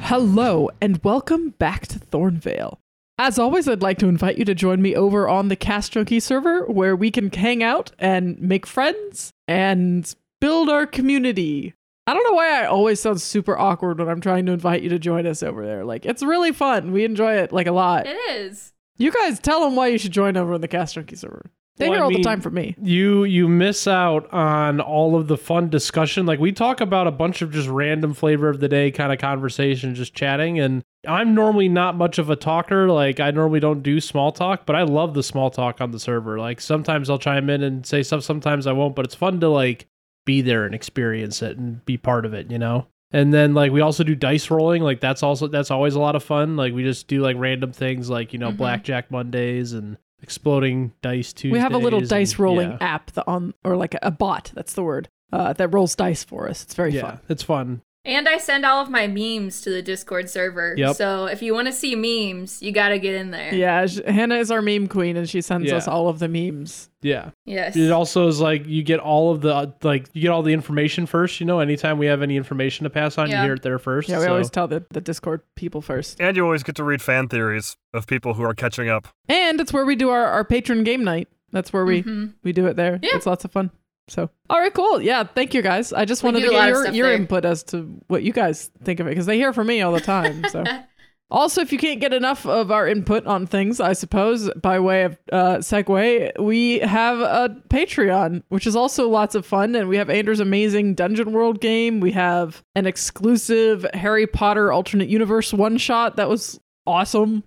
Hello, and welcome back to Thornvale. As always, I'd like to invite you to join me over on the Cast Junkie server, where we can hang out and make friends and build our community. I don't know why I always sound super awkward when I'm trying to invite you to join us over there. Like, it's really fun. We enjoy it, like, a lot. It is. You guys tell them why you should join over on the Cast Junkie server. They hear all the time from me. You miss out on all of the fun discussion. Like, we talk about a bunch of just random flavor of the day kind of conversation, just chatting. And I'm normally not much of a talker. Like, I normally don't do small talk, but I love the small talk on the server. Like, sometimes I'll chime in and say stuff, sometimes I won't, but it's fun to, like, be there and experience it and be part of it, you know? And then, like, we also do dice rolling. Like, that's always a lot of fun. Like, we just do, like, random things like, you know, Blackjack Mondays and Exploding Dice Tuesdays. We have a little dice rolling app or like a bot, that's the word, that rolls dice for us. It's very fun. Yeah, it's fun. And I send all of my memes to the Discord server. Yep. So if you want to see memes, you got to get in there. Yeah, Hannah is our meme queen, and she sends us all of the memes. Yeah. Yes. It also is like you get all of the information first, you know, anytime we have any information to pass on, you hear it there first. Yeah, we always tell the Discord people first. And you always get to read fan theories of people who are catching up. And it's where we do our patron game night. That's where we do it there. Yeah. It's lots of fun. So, all right, cool. Yeah, thank you guys. I just wanted to get your input as to what you guys think of it, because they hear from me all the time. So, also, if you can't get enough of our input on things, I suppose, by way of segue, we have a Patreon, which is also lots of fun. And we have Andrew's amazing Dungeon World game. We have an exclusive Harry Potter alternate universe one-shot that was awesome.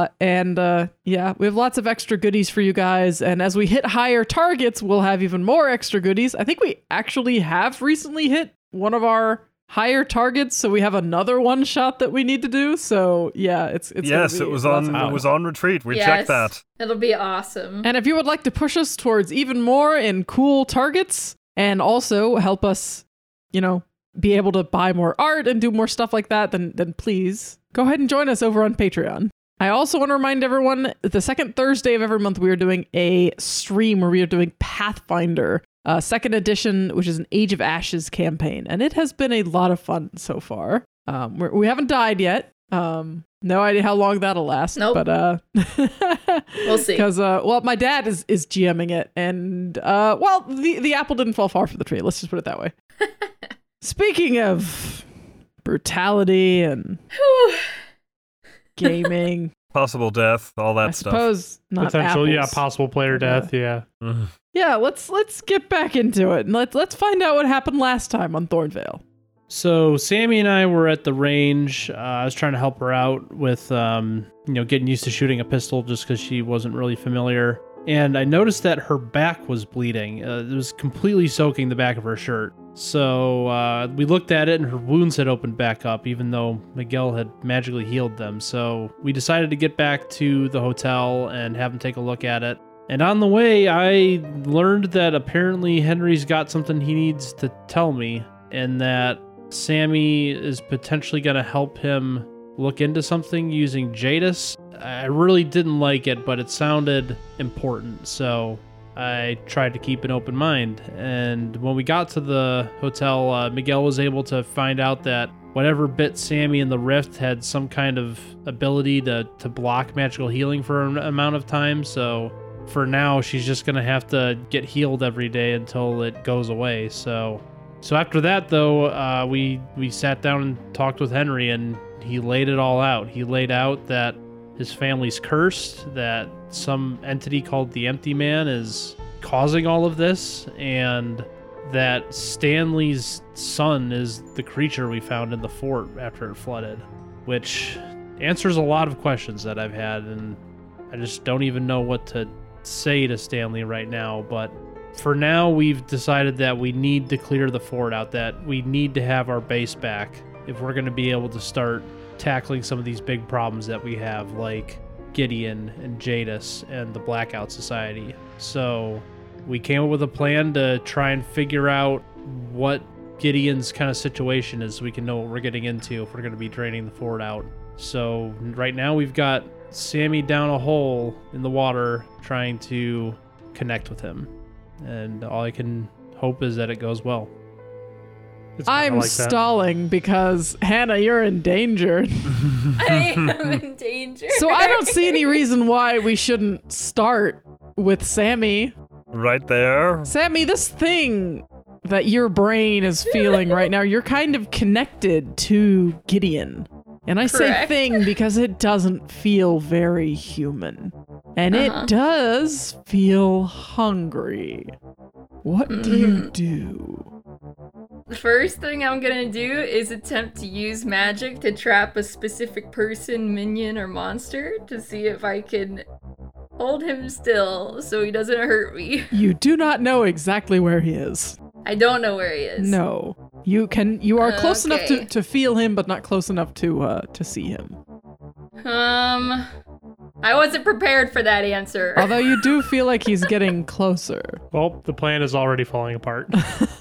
We have lots of extra goodies for you guys. And as we hit higher targets, we'll have even more extra goodies. I think we actually have recently hit one of our higher targets, so we have another one shot that we need to do. So yeah, it's yes, it was on retreat. We checked that. It'll be awesome. And if you would like to push us towards even more and cool targets, and also help us, you know, be able to buy more art and do more stuff like that, then please go ahead and join us over on Patreon. I also want to remind everyone, the second Thursday of every month, we are doing a stream where we are doing Pathfinder, second edition, which is an Age of Ashes campaign. And it has been a lot of fun so far. We haven't died yet. No idea how long that'll last. Nope. But we'll see. Because my dad is GMing it, and the apple didn't fall far from the tree. Let's just put it that way. Speaking of brutality and gaming, possible death, all that stuff. I suppose not potential, apples. possible player death, yeah. Yeah, let's get back into it and let's find out what happened last time on Thornvale. So Sammy and I were at the range. I was trying to help her out with getting used to shooting a pistol just because she wasn't really familiar. And I noticed that her back was bleeding. It was completely soaking the back of her shirt. So we looked at it and her wounds had opened back up, even though Miguel had magically healed them. So we decided to get back to the hotel and have him take a look at it. And on the way, I learned that apparently Henry's got something he needs to tell me, and that Sammy is potentially going to help him look into something using Jadis. I really didn't like it, but it sounded important, so I tried to keep an open mind. And when we got to the hotel, Miguel was able to find out that whatever bit Sammy in the rift had some kind of ability to block magical healing for an amount of time, so for now she's just going to have to get healed every day until it goes away. So after that, though, we sat down and talked with Henry, and he laid it all out. He laid out that his family's cursed, that some entity called the Empty Man is causing all of this, and that Stanley's son is the creature we found in the fort after it flooded, which answers a lot of questions that I've had, and I just don't even know what to say to Stanley right now. But for now, we've decided that we need to clear the fort out, that we need to have our base back if we're going to be able to start tackling some of these big problems that we have, like Gideon and Jadis and the Blackout Society. So we came up with a plan to try and figure out what Gideon's kind of situation is so we can know what we're getting into if we're going to be draining the fort out. So right now we've got Sammy down a hole in the water trying to connect with him. And all I can hope is that it goes well. I'm stalling because, Hannah, you're in danger. I am in danger. So I don't see any reason why we shouldn't start with Sammy. Right there. Sammy, this thing that your brain is feeling right now, you're kind of connected to Gideon. And I say thing because it doesn't feel very human. And it does feel hungry. What do you do? The first thing I'm gonna do is attempt to use magic to trap a specific person, minion, or monster to see if I can hold him still so he doesn't hurt me. You do not know exactly where he is. I don't know where he is. No. You are close enough to feel him, but not close enough to see him. I wasn't prepared for that answer. Although you do feel like he's getting closer. Well, the plan is already falling apart.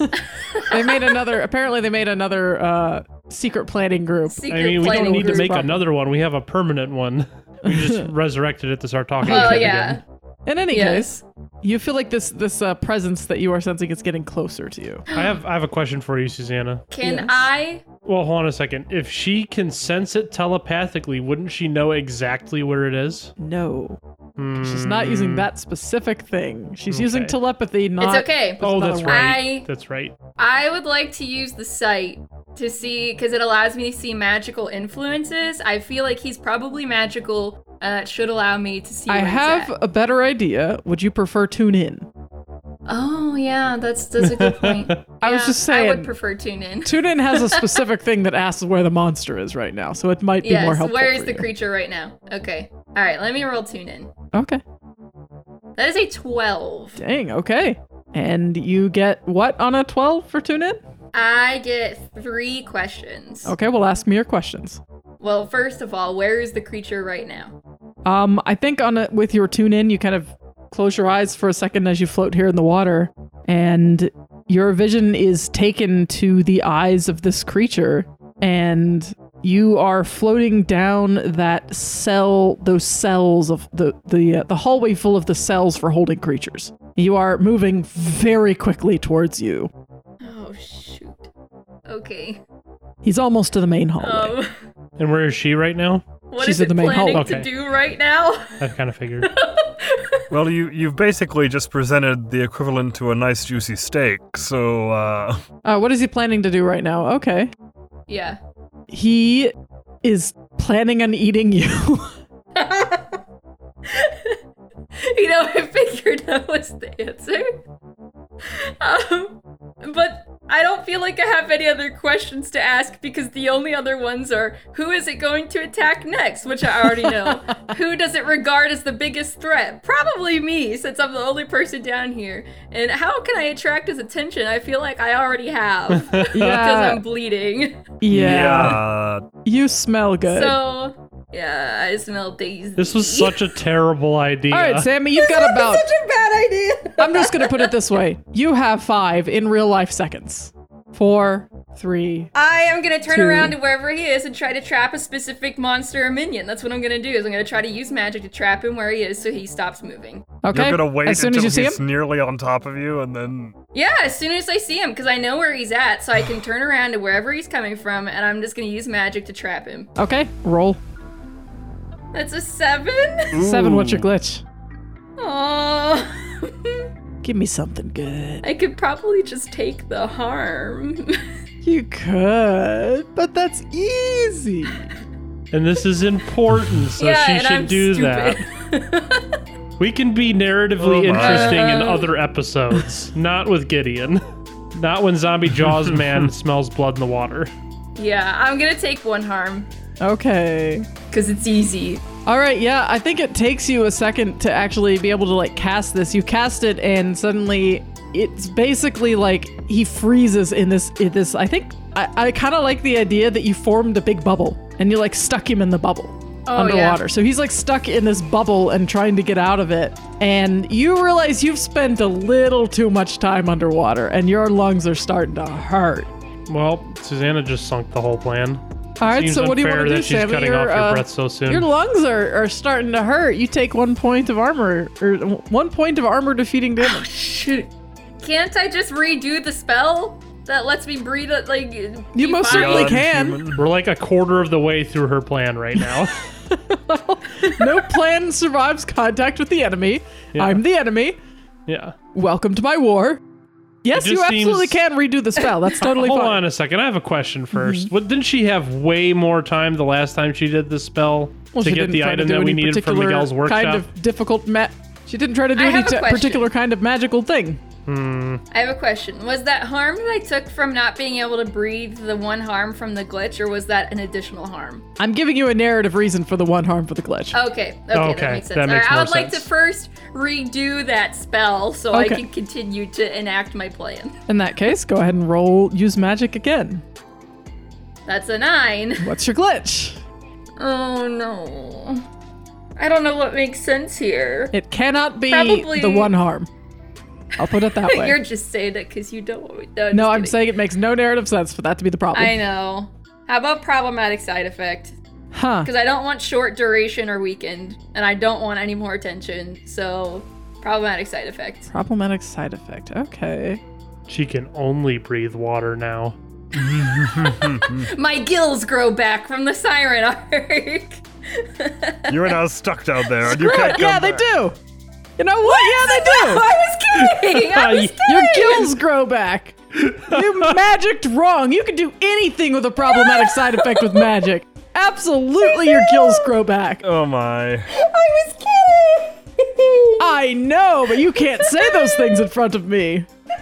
Apparently they made another secret planning group. We don't need to make another one. We have a permanent one. We just resurrected it to start talking again. In any case, you feel like this presence that you are sensing is getting closer to you. I have a question for you, Susanna. Can I? Well, hold on a second. If she can sense it telepathically, wouldn't she know exactly where it is? No. She's not using that specific thing. She's using telepathy, not... It's okay. Oh, that's right. That's right. I would like to use the sight to see, because it allows me to see magical influences. I feel like he's probably magical. It should allow me to see. I have a better idea. Would you prefer tune in? Oh yeah, that's a good point. I was just saying. I would prefer tune in. Tune in has a specific thing that asks where the monster is right now, so it might be more helpful. Where is the creature right now? Okay. All right. Let me roll tune in. Okay. That is a 12. Dang. Okay. And you get what on a 12 for tune in? I get 3 questions. Okay. Well, ask me your questions. Well, first of all, where is the creature right now? I think with your tune in, you kind of close your eyes for a second as you float here in the water, and your vision is taken to the eyes of this creature, and you are floating down those cells of the hallway full of the cells for holding creatures. You are moving very quickly towards you. Oh, shoot. Okay. He's almost to the main hallway. And where is she right now? She's in the main hallway. What is it planning to do right now? I kind of figured. Well, you've basically just presented the equivalent to a nice juicy steak, so what is he planning to do right now? Okay. Yeah. He is planning on eating you. I figured that was the answer. But I don't feel like I have any other questions to ask because the only other ones are, who is it going to attack next, which I already know. Who does it regard as the biggest threat? Probably me, since I'm the only person down here. And how can I attract his attention? I feel like I already have because I'm bleeding. Yeah. You smell good. So... yeah, I smell daisy. This was such a terrible idea. All right, Sammy, you've got about... such a bad idea. I'm just going to put it this way. You have 5 in real life seconds. 4, 3... I am going to turn around to wherever he is and try to trap a specific monster or minion. That's what I'm going to do, is I'm going to try to use magic to trap him where he is so he stops moving. Okay. You're going to wait as soon until as you he's see him? nearly on top of you and then... yeah, as soon as I see him, because I know where he's at, so I can turn around to wherever he's coming from, and I'm just going to use magic to trap him. Okay, roll. That's a 7? Ooh. 7, what's your glitch? Aww. Give me something good. I could probably just take the harm. You could, but that's easy. And this is important, so she should do that. We can be narratively interesting in other episodes, not with Gideon. Not when Zombie Jaws Man smells blood in the water. Yeah, I'm gonna take 1 harm. Okay. Because it's easy. All right, yeah, I think it takes you a second to actually be able to, cast this. You cast it, and suddenly it's basically like he freezes in this I think, I kind of like the idea that you formed a big bubble, and you, stuck him in the bubble underwater. Yeah. So he's, stuck in this bubble and trying to get out of it, and you realize you've spent a little too much time underwater, and your lungs are starting to hurt. Well, Susanna just sunk the whole plan. All right, so what do you want to do, Sammy? She's cutting off your breath so soon. Your lungs are starting to hurt. You take 1 point of armor, or 1 point of armor defeating damage. Oh, shoot. Can't I just redo the spell? that lets me breathe it, like, you most certainly can. We're like a quarter of the way through her plan right now. Well, no plan survives contact with the enemy. Yeah. I'm the enemy. Yeah. Welcome to my war. Yes, you absolutely can redo the spell. That's totally fine. Hold on a second. I have a question first. Didn't she have way more time the last time she did this spell to get the item that we needed from Miguel's workshop? Kind of difficult she didn't try to do any particular kind of magical thing. I have a question. Was that harm that I took from not being able to breathe the one harm from the glitch, or was that an additional harm? I'm giving you a narrative reason for the one harm for the glitch. Okay, that makes sense. I would like to first redo that spell so I can continue to enact my plan. In that case, go ahead and use magic again. That's a 9. What's your glitch? Oh no. I don't know what makes sense here. It cannot be the one harm. I'll put it that way. You're just saying it because you don't want me to. No, I'm saying it makes no narrative sense for that to be the problem. I know. How about problematic side effect? Huh. Because I don't want short duration or weakened, and I don't want any more attention, so problematic side effect. Problematic side effect, okay. She can only breathe water now. My gills grow back from the siren arc. You are now stuck down there, and you can't come back. They do. You know what? Yeah, they do. I was kidding. Your gills grow back. You magicked wrong. You can do anything with a problematic side effect with magic. Absolutely, your gills grow back. Oh my. I was kidding. I know, but you can't say those things in front of me.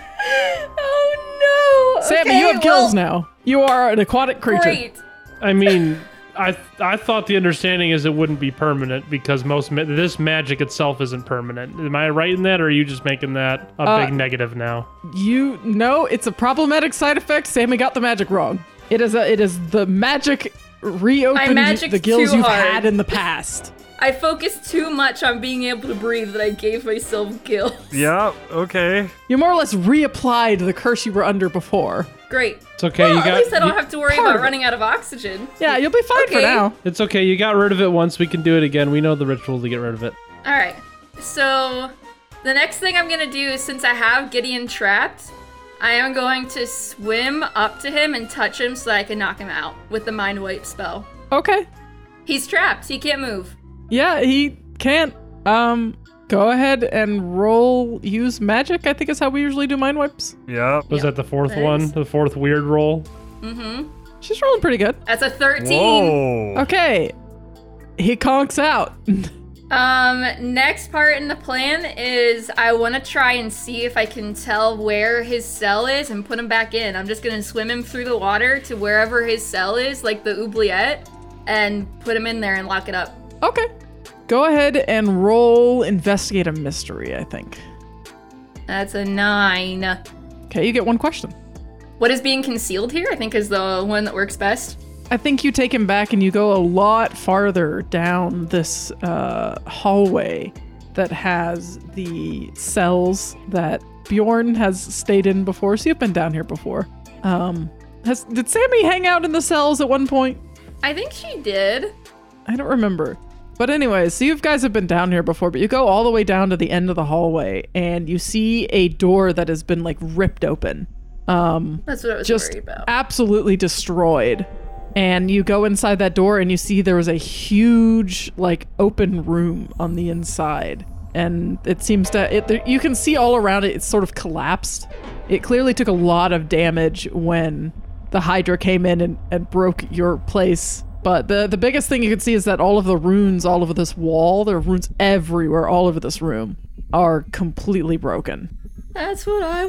Oh no. Sammy, you have gills now. You are an aquatic creature. Great. I mean, I thought the understanding is it wouldn't be permanent because this magic itself isn't permanent. Am I right in that, or are you just making that a big negative now? It's a problematic side effect. Sammy got the magic wrong. It is the magic reopened the gills you've had in the past. I focused too much on being able to breathe that I gave myself gills. Yeah, okay. You more or less reapplied the curse you were under before. Great. It's okay. Well, at least I don't have to worry about running out of oxygen. Yeah, you'll be fine for now. It's okay. You got rid of it once. We can do it again. We know the ritual to get rid of it. All right. So the next thing I'm going to do is, since I have Gideon trapped, I am going to swim up to him and touch him so that I can knock him out with the mind wipe spell. Okay. He's trapped. He can't move. Yeah, he can't. Go ahead and use magic, I think is how we usually do mind wipes. Yeah. Was that the fourth one? The fourth weird roll? Mm-hmm. She's rolling pretty good. That's a 13. Whoa. Okay. He conks out. Next part in the plan is I want to try and see if I can tell where his cell is and put him back in. I'm just going to swim him through the water to wherever his cell is, like the oubliette, and put him in there and lock it up. Okay. Go ahead and roll investigate a mystery, I think. That's a 9. Okay, you get one question. What is being concealed here, I think, is the one that works best. I think you take him back and you go a lot farther down this hallway that has the cells that Bjorn has stayed in before. So you've been down here before. Did Sammy hang out in the cells at one point? I think she did. I don't remember. But anyway, so you guys have been down here before, but you go all the way down to the end of the hallway and you see a door that has been like ripped open. That's what I was worried about. Absolutely destroyed. And you go inside that door and you see there was a huge like open room on the inside. And it seems you can see all around it, it's sort of collapsed. It clearly took a lot of damage when the Hydra came in and broke your place. But the biggest thing you can see is that all of the runes all over this wall, there are runes everywhere all over this room, are completely broken. That's what I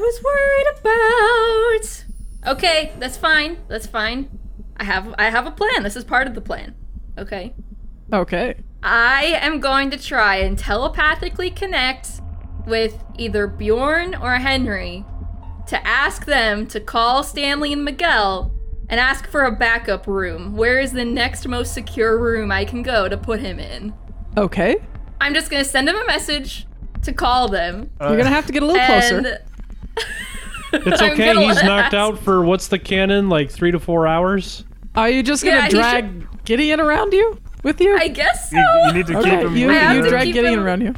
was worried about. Okay, that's fine. That's fine. I have a plan. This is part of the plan. Okay. Okay. I am going to try and telepathically connect with either Bjorn or Henry to ask them to call Stanley and Miguel and ask for a backup room. Where is the next most secure room I can go to put him in? Okay. I'm just going to send him a message to call them. You're going to have to get a little closer. It's okay. He's knocked out for, what's the canon, like 3 to 4 hours? Are you just going to drag Gideon around you? With you? I guess so. You need to keep him. You drag Gideon around you.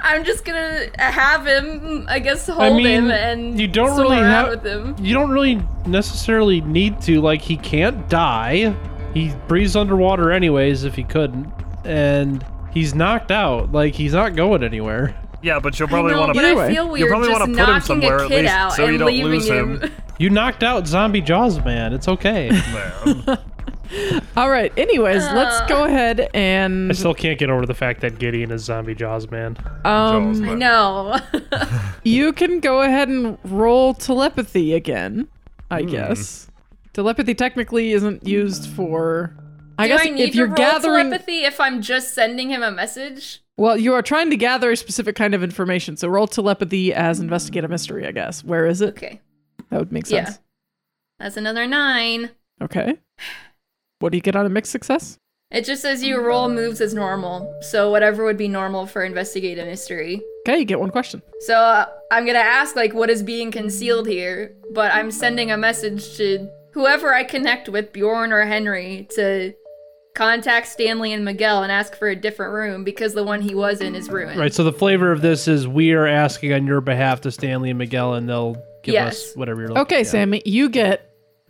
I'm just gonna have him, I guess, hold him and you don't swim really around with him. You don't really necessarily need to. Like, he can't die. He breathes underwater anyways if he couldn't, and he's knocked out. Like, he's not going anywhere. Yeah, but you'll probably want to. But I feel weird just put him knocking somewhere a at kid least out so you and don't leaving lose him. him. You knocked out Zombie Jaws Man. It's okay. Man. All right. Anyways, let's go ahead and. I still can't get over the fact that Gideon is Zombie Jaws Man. Jaws, I know. You can go ahead and roll telepathy again, I guess. Telepathy technically isn't used for. I guess Do I need if you're to roll gathering telepathy if I'm just sending him a message? Well, you are trying to gather a specific kind of information, so roll telepathy as investigate a mystery, I guess. Where is it? Okay. That would make sense. Yeah. That's another 9. Okay. What do you get on a mixed success? It just says you roll moves as normal, so whatever would be normal for investigate a mystery. Okay, you get one question. So I'm gonna ask, like, what is being concealed here, but I'm sending a message to whoever I connect with, Bjorn or Henry, to contact Stanley and Miguel and ask for a different room because the one he was in is ruined. Right, so the flavor of this is we are asking on your behalf to Stanley and Miguel, and they'll give us whatever you're looking Okay, at. Sammy, you get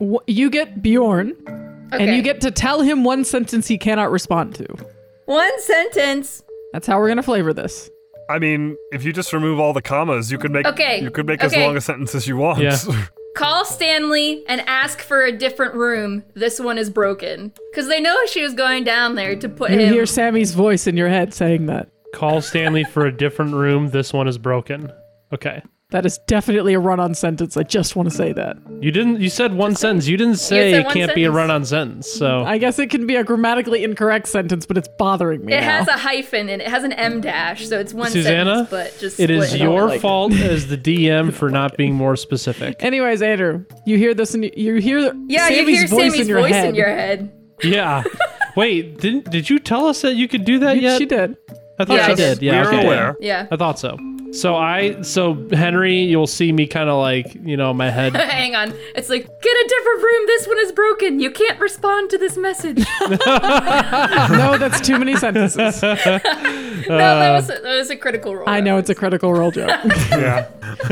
Bjorn, and you get to tell him one sentence he cannot respond to. One sentence. That's how we're gonna flavor this. I mean, if you just remove all the commas, you could make as long a sentence as you want. Yeah. Call Stanley and ask for a different room. This one is broken. Because they know she was going down there to put You him. hear Sammy's voice in your head saying that. Call Stanley for a different room. This one is broken. Okay. That is definitely a run-on sentence. I just want to say that. You said one sentence. You didn't say it can't be a run-on sentence. So I guess it can be a grammatically incorrect sentence, but it's bothering me It now. has a hyphen and it has an M dash, so it's one Susanna, sentence, but just it is split. your fault as the DM for not being more specific. Anyways, Andrew, you hear this and you hear you hear Sammy's voice in your head. Yeah. Wait, did you tell us that you could do that yet? She did. I thought she did. Yeah, We're aware. Yeah. I thought so. So Henry, you'll see me kind of like, my head. Hang on. It's like, get a different room. This one is broken. You can't respond to this message. No, that's too many sentences. No, that was a critical role. I know it's a critical role joke. Yeah.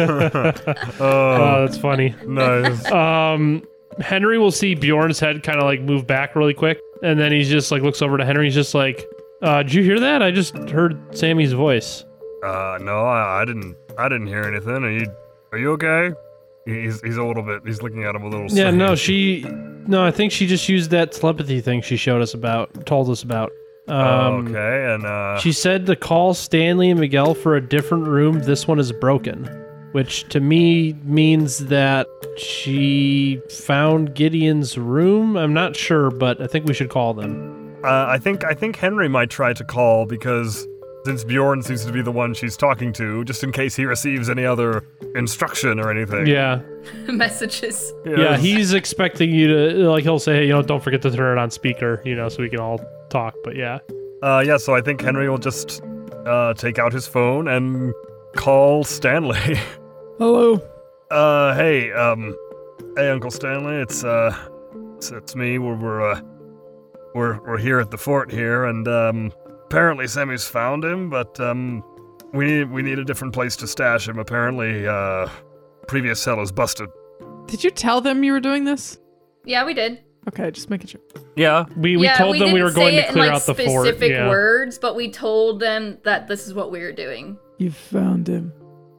Oh, that's funny. Nice. Henry will see Bjorn's head kind of like move back really quick, and then he's just like looks over to Henry. He's just like, "Did you hear that? I just heard Sammy's voice." No, I didn't hear anything. Are you okay? He's a little bit. He's looking at him a little. Yeah, strange. I think she just used that telepathy thing she told us about. Okay, and she said to call Stanley and Miguel for a different room. This one is broken, which to me means that she found Gideon's room. I'm not sure, but I think we should call them. I think Henry might try to call because since Bjorn seems to be the one she's talking to, just in case he receives any other instruction or anything. Yeah. Messages. Yeah, he's expecting you to, he'll say, hey, don't forget to turn it on speaker, so we can all talk, but yeah. So I think Henry will just take out his phone and call Stanley. Hello. Hey, Uncle Stanley, it's me. We're here at the fort here, and apparently Sammy's found him, but we need a different place to stash him. Apparently, previous cell is busted. Did you tell them you were doing this? Yeah, we did. Okay, just making sure. Yeah. We told them we were going to clear out the fort. Specific words, but we told them that this is what we were doing. You found him.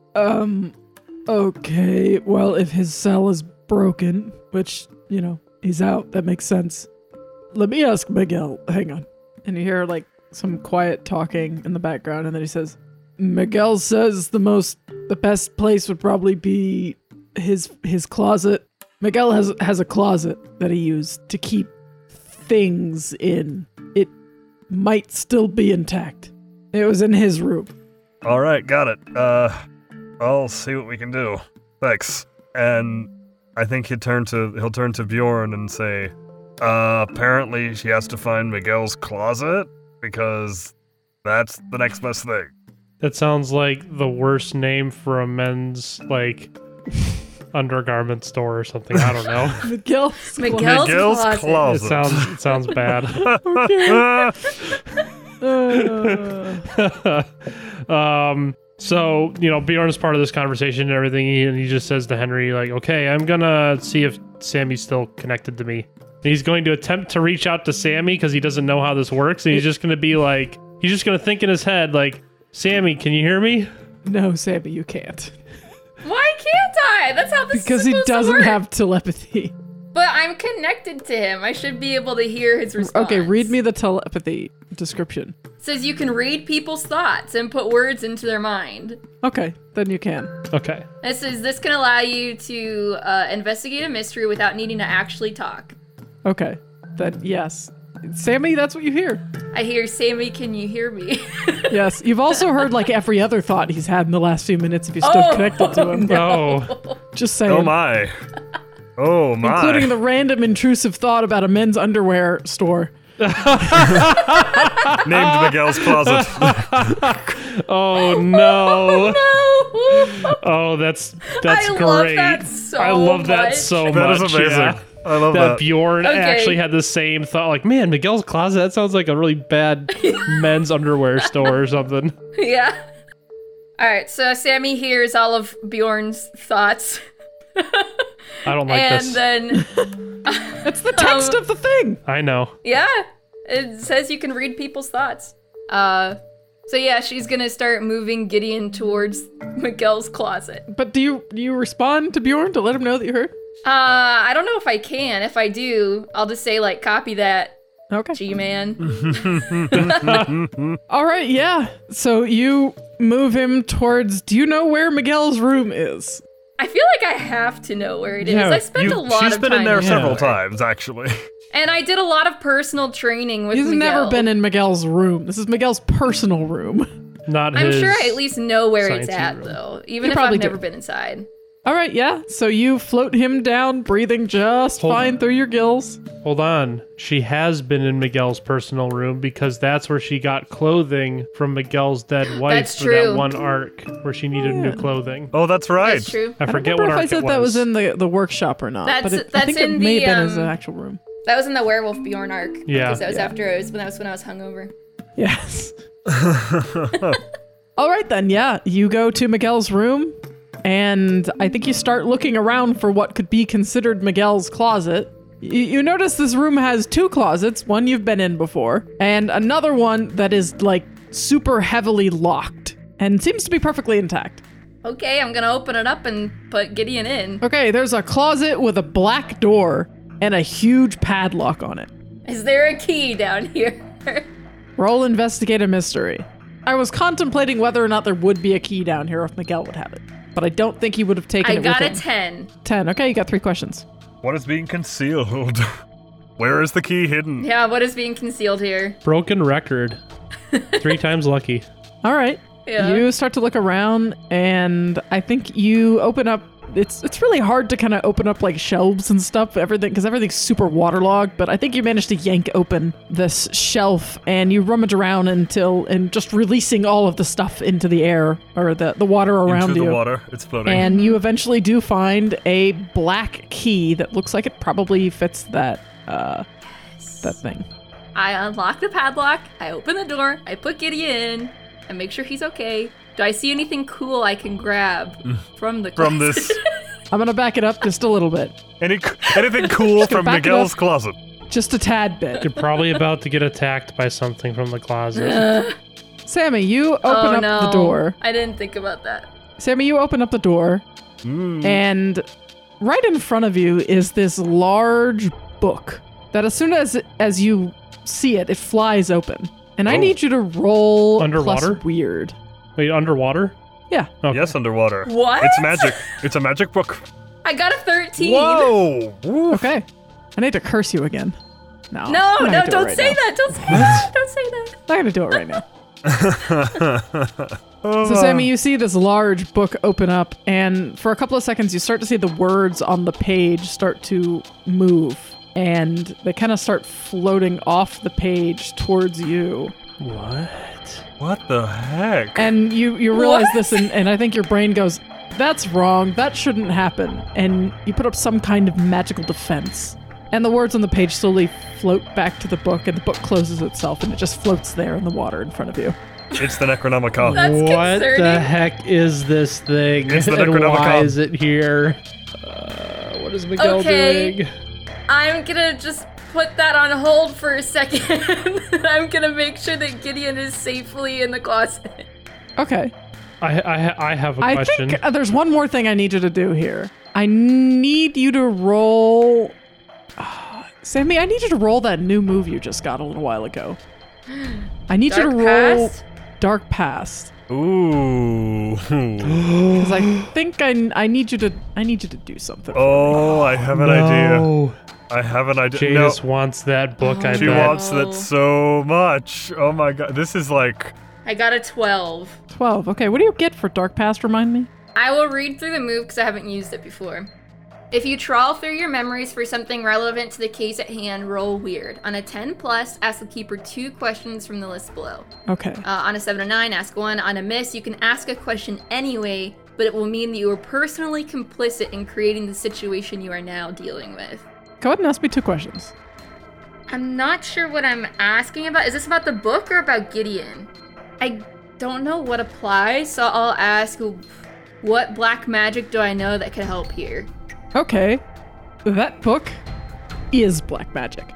Okay, well, if his cell is broken, which, he's out, that makes sense. Let me ask Miguel. Hang on. And you hear, some quiet talking in the background, and then he says, Miguel says the best place would probably be his closet. Miguel has a closet that he used to keep things in. It might still be intact. It was in his room. All right, got it. I'll see what we can do. Thanks. And I think he'll turn to Bjorn and say, apparently she has to find Miguel's closet because that's the next best thing. That sounds like the worst name for a men's undergarment store or something. I don't know. Miguel's closet. It sounds bad. So, Bjorn's part of this conversation and everything, and he just says to Henry, like, okay, I'm gonna see if Sammy's still connected to me. And he's going to attempt to reach out to Sammy because he doesn't know how this works, and he's just gonna be like, he's just gonna think in his head, like, Sammy, can you hear me? No, Sammy, you can't. Why can't I? That's how this because is supposed he doesn't to work. have telepathy. But I'm connected to him. I should be able to hear his response. Okay, read me the telepathy description. It says you can read people's thoughts and put words into their mind. Okay, then you can. Okay. It says this can allow you to investigate a mystery without needing to actually talk. Okay, then yes. Sammy, that's what you hear. I hear, Sammy, can you hear me? Yes, you've also heard like every other thought he's had in the last few minutes if you stood connected to him. No. Just saying. Oh my. Oh my. Including the random intrusive thought about a men's underwear store. Named Miguel's Closet. Oh no. No. Oh, that's I great. love that so I love that much. so much. That is amazing. Yeah. I love That that. Bjorn Okay. actually had the same thought, like, man, Miguel's Closet, that sounds like a really bad men's underwear store or something. Yeah. All right, so Sammy hears all of Bjorn's thoughts. I don't like and this. then, It's the text of the thing. I know. yeah, it says you can read people's thoughts. So yeah, she's gonna start moving Gideon towards Miguel's closet. But do you respond to Bjorn to let him know that you heard? I don't know if I can. If I do, I'll just say, like, copy that, Okay. G-Man. All right, yeah. So you move him towards. Do you know where Miguel's room is? I feel like I have to know where it is. Yeah, I spent a lot She's of been time in there Yeah. several times, actually. And I did a lot of personal training with He's Miguel. never been in Miguel's room. This is Miguel's personal room. Not I'm his. sure I at least know where it's science at, room. though. Even You if probably I've never do. been inside. All right, yeah. So you float him down, breathing just Hold fine on. through your gills. Hold on. She has been in Miguel's personal room because that's where she got clothing from Miguel's dead wife That's for true. that one arc where she needed new clothing. Oh, that's right. That's true. I I don't forget remember what if I arc said that was in the workshop or not. That's- but I that's think it in may the, have been his um, actual room. That was in the Werewolf Bjorn arc. Yeah. Because that was Yeah. after when I was hungover. Yes. All right, then. Yeah. You go to Miguel's room, and I think you start looking around for what could be considered Miguel's closet. You notice this room has two closets, one you've been in before, and another one that is, like, super heavily locked and seems to be perfectly intact. Okay, I'm gonna open it up and put Gideon in. Okay, there's a closet with a black door and a huge padlock on it. Is there a key down here? Roll investigate a mystery. I was contemplating whether or not there would be a key down here if Miguel would have it, but I don't think he would have taken I it got with a him. 10. 10. Okay, you got 3 questions. What is being concealed? Where is the key hidden? Yeah, what is being concealed here? Broken record. 3 times lucky. All right. Yeah. You start to look around, and I think you open up. It's really hard to kind of open up like shelves and stuff, everything, because everything's super waterlogged. But I think you managed to yank open this shelf, and you rummage around and just releasing all of the stuff into the air or the water around Into you. the water. It's floating. And you eventually do find a black key that looks like it probably fits that thing. I unlock the padlock, I open the door, I put Gideon in, and make sure he's okay. Do I see anything cool I can grab from the From closet? this. I'm gonna back it up just a little bit, Anything cool from back it Miguel's up. closet? just a tad bit. You're probably about to get attacked by something from the closet. Sammy, you open Oh up no. the door. I didn't think about that. Sammy, you open up the door, and right in front of you is this large book that as soon as you see it, it flies open. And I Oh. need you to roll Underwater? plus weird. Wait, underwater? Yeah. Okay. Yes, underwater. What? It's magic. It's a magic book. I got a 13. Whoa! Woof. Okay. I need to curse you again. No. No, I'm not no, gonna do it don't right say now. that. Don't say that. Don't say that. I'm not gonna do it right now. So Sammy, you see this large book open up, and for a couple of seconds you start to see the words on the page start to move, and they kind of start floating off the page towards you. What? What the heck? And you realize What? this, and I think your brain goes, that's wrong, that shouldn't happen. And you put up some kind of magical defense. And the words on the page slowly float back to the book, and the book closes itself, and it just floats there in the water in front of you. It's the Necronomicon. That's what concerning. the heck is this thing? It's the and Necronomicon. why is it here? What is Miguel doing? I'm gonna just put that on hold for a second. I'm gonna make sure that Gideon is safely in the closet. Okay. I have a question. I think there's one more thing I need you to do here. I need you to roll... Sammy, I need you to roll that new move you just got a little while ago. I need you to roll Dark Past. Ooh. Because I think I need you to do something. Oh, I have an idea. I have an idea. Jadis wants that book, I She bet. wants that so much. Oh my god. This is like... I got a 12. 12. Okay, what do you get for Dark Past, remind me? I will read through the move because I haven't used it before. If you trawl through your memories for something relevant to the case at hand, roll weird. On a 10+, ask the keeper 2 questions from the list below. Okay. On a 7 or 9, ask 1. On a miss, you can ask a question anyway, but it will mean that you are personally complicit in creating the situation you are now dealing with. Go ahead and ask me 2 questions. I'm not sure what I'm asking about. Is this about the book or about Gideon? I don't know what applies, so I'll ask, what black magic do I know that could help here? Okay. That book is black magic.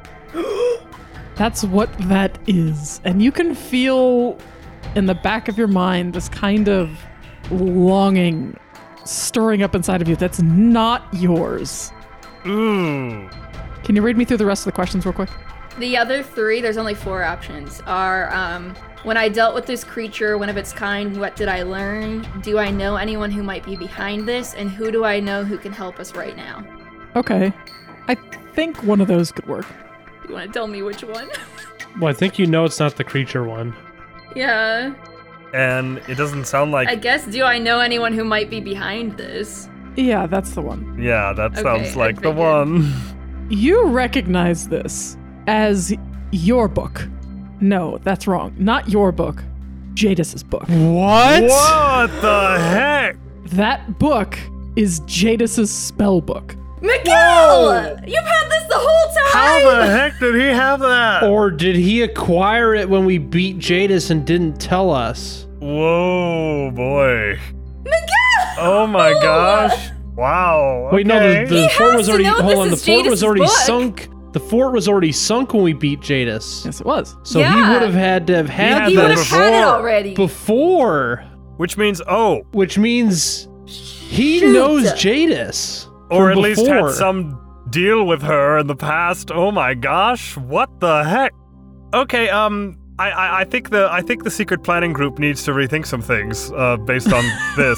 That's what that is. And you can feel in the back of your mind this kind of longing stirring up inside of you that's not yours. Ooh. Can you read me through the rest of the questions real quick? The other 3, there's only 4 options, are when I dealt with this creature, one of its kind, what did I learn? Do I know anyone who might be behind this? And who do I know who can help us right now? Okay. I think one of those could work. You want to tell me which one? Well, I think you know it's not the creature one. Yeah. And it doesn't sound like... I guess, do I know anyone who might be behind this? Yeah, that's the one. Yeah, that sounds Okay, like I the figured. one. You recognize this as your book. No, that's wrong. Not your book. Jadis's book. What? What the heck? That book is Jadis's spell book. Miguel! You've had this the whole time! How the heck did he have that? Or did he acquire it when we beat Jadis and didn't tell us? Whoa, boy. Miguel! Oh my gosh. Wow. Wait, no, okay. the fort was to already. know Hold this on, the is fort was Jadis's already book. sunk. The fort was already sunk when we beat Jadis. Yes, it was. So Yeah. he would have had to have had He that would have had it before. already. before, Which means, oh, which means he Shoot. knows Jadis. or from at least before. had some deal with her in the past. Oh my gosh, what the heck? Okay, I think the secret planning group needs to rethink some things based on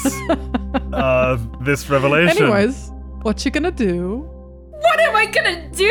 this revelation. Anyways, what you gonna do? What am I gonna do?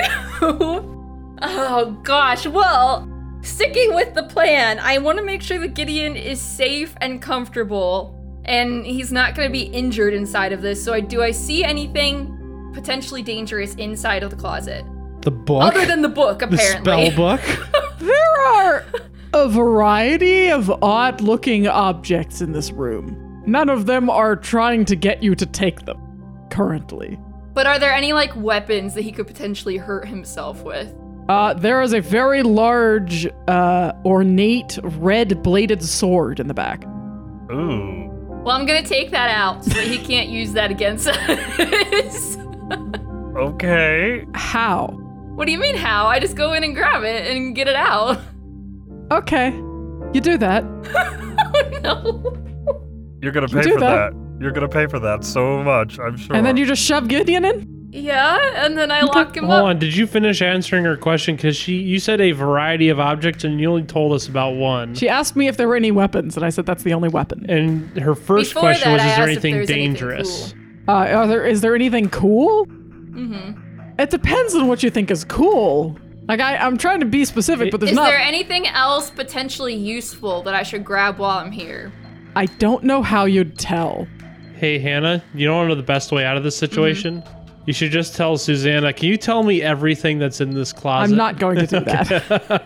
Oh gosh, well, sticking with the plan, I want to make sure that Gideon is safe and comfortable, and he's not gonna be injured inside of this. So do I see anything potentially dangerous inside of the closet? The book? Other than the book, the apparently. spell book? There are a variety of odd-looking objects in this room. None of them are trying to get you to take them, currently. But are there any, like, weapons that he could potentially hurt himself with? There is a very large, ornate, red-bladed sword in the back. Ooh. Well, I'm gonna take that out so that he can't use that against us. Okay. How? What do you mean how? I just go in and grab it and get it out. Okay, you do that. Oh no. You're gonna You pay do for that. that. You're gonna pay for that so much, I'm sure. And then you just shove Gideon in? Yeah, and then I lock him Hold up. on, did you finish answering her question? Because you said a variety of objects and you only told us about one. She asked me if there were any weapons, and I said that's the only weapon. And her first Before question that, was, I is there asked if anything there's anything dangerous? Is there anything cool? Mm-hmm. It depends on what you think is cool. Like, I'm trying to be specific, but there's Is not... there anything else potentially useful that I should grab while I'm here? I don't know how you'd tell. Hey, Hannah, you don't know the best way out of this situation? You should just tell Susanna, can you tell me everything that's in this closet? I'm not going to do that.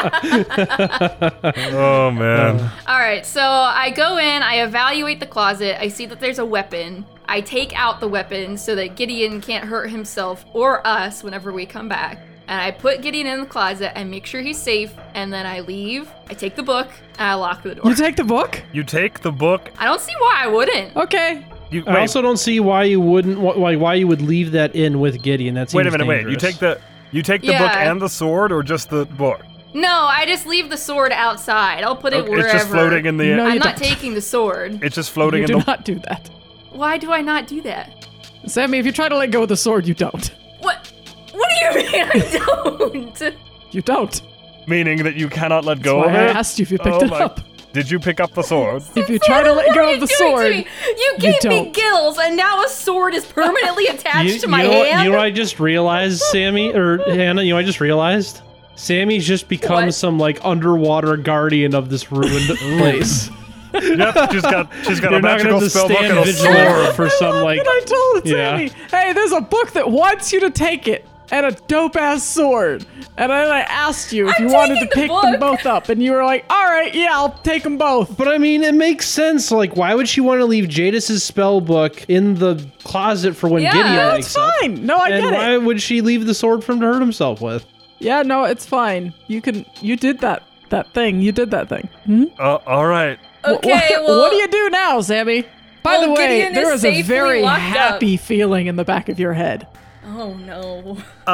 Oh man. All right, so I go in, I evaluate the closet, I see that there's a weapon. I take out the weapon so that Gideon can't hurt himself or us whenever we come back. and I put Gideon in the closet and make sure he's safe, and then I leave, I take the book, and I lock the door. You take the book? You take the book? I don't see why I wouldn't. Okay. I also don't see why you wouldn't. Why you would leave that in with Gideon? That seems dangerous. Wait. You take the book and the sword, or just the book? No, I just leave the sword outside. I'll put it wherever. It's just floating in the. No, I'm not taking the sword. It's just floating in the. You do not do that. Why do I not do that? Sammy, if you try to let go of the sword, you don't. What do you mean I don't? You don't. Meaning that you cannot let go That's of why it? I asked you if you picked it up. Did you pick up the sword? If you try to let go of the sword, you gave me gills, and now a sword is permanently attached to my hand. You know what I just realized, Sammy or Hannah? You know what I just realized? Sammy's just become some like underwater guardian of this ruined place. Yep, she's got a magical spell book and a sword for some like. I told Sammy, hey, there's a book that wants you to take it. And a dope-ass sword. And then I asked you if you wanted to pick them both up. And you were like, all right, yeah, I'll take them both. But I mean, it makes sense. Like, why would she want to leave Jadis' spell book in the closet for when Gideon wakes up? It's fine. No, I get it. And why would she leave the sword for him to hurt himself with? Yeah, no, it's fine. You did that thing. You did that thing. Hmm? All right. Okay, what do you do now, Sammy? By the way, there is a very happy feeling in the back of your head. Oh no.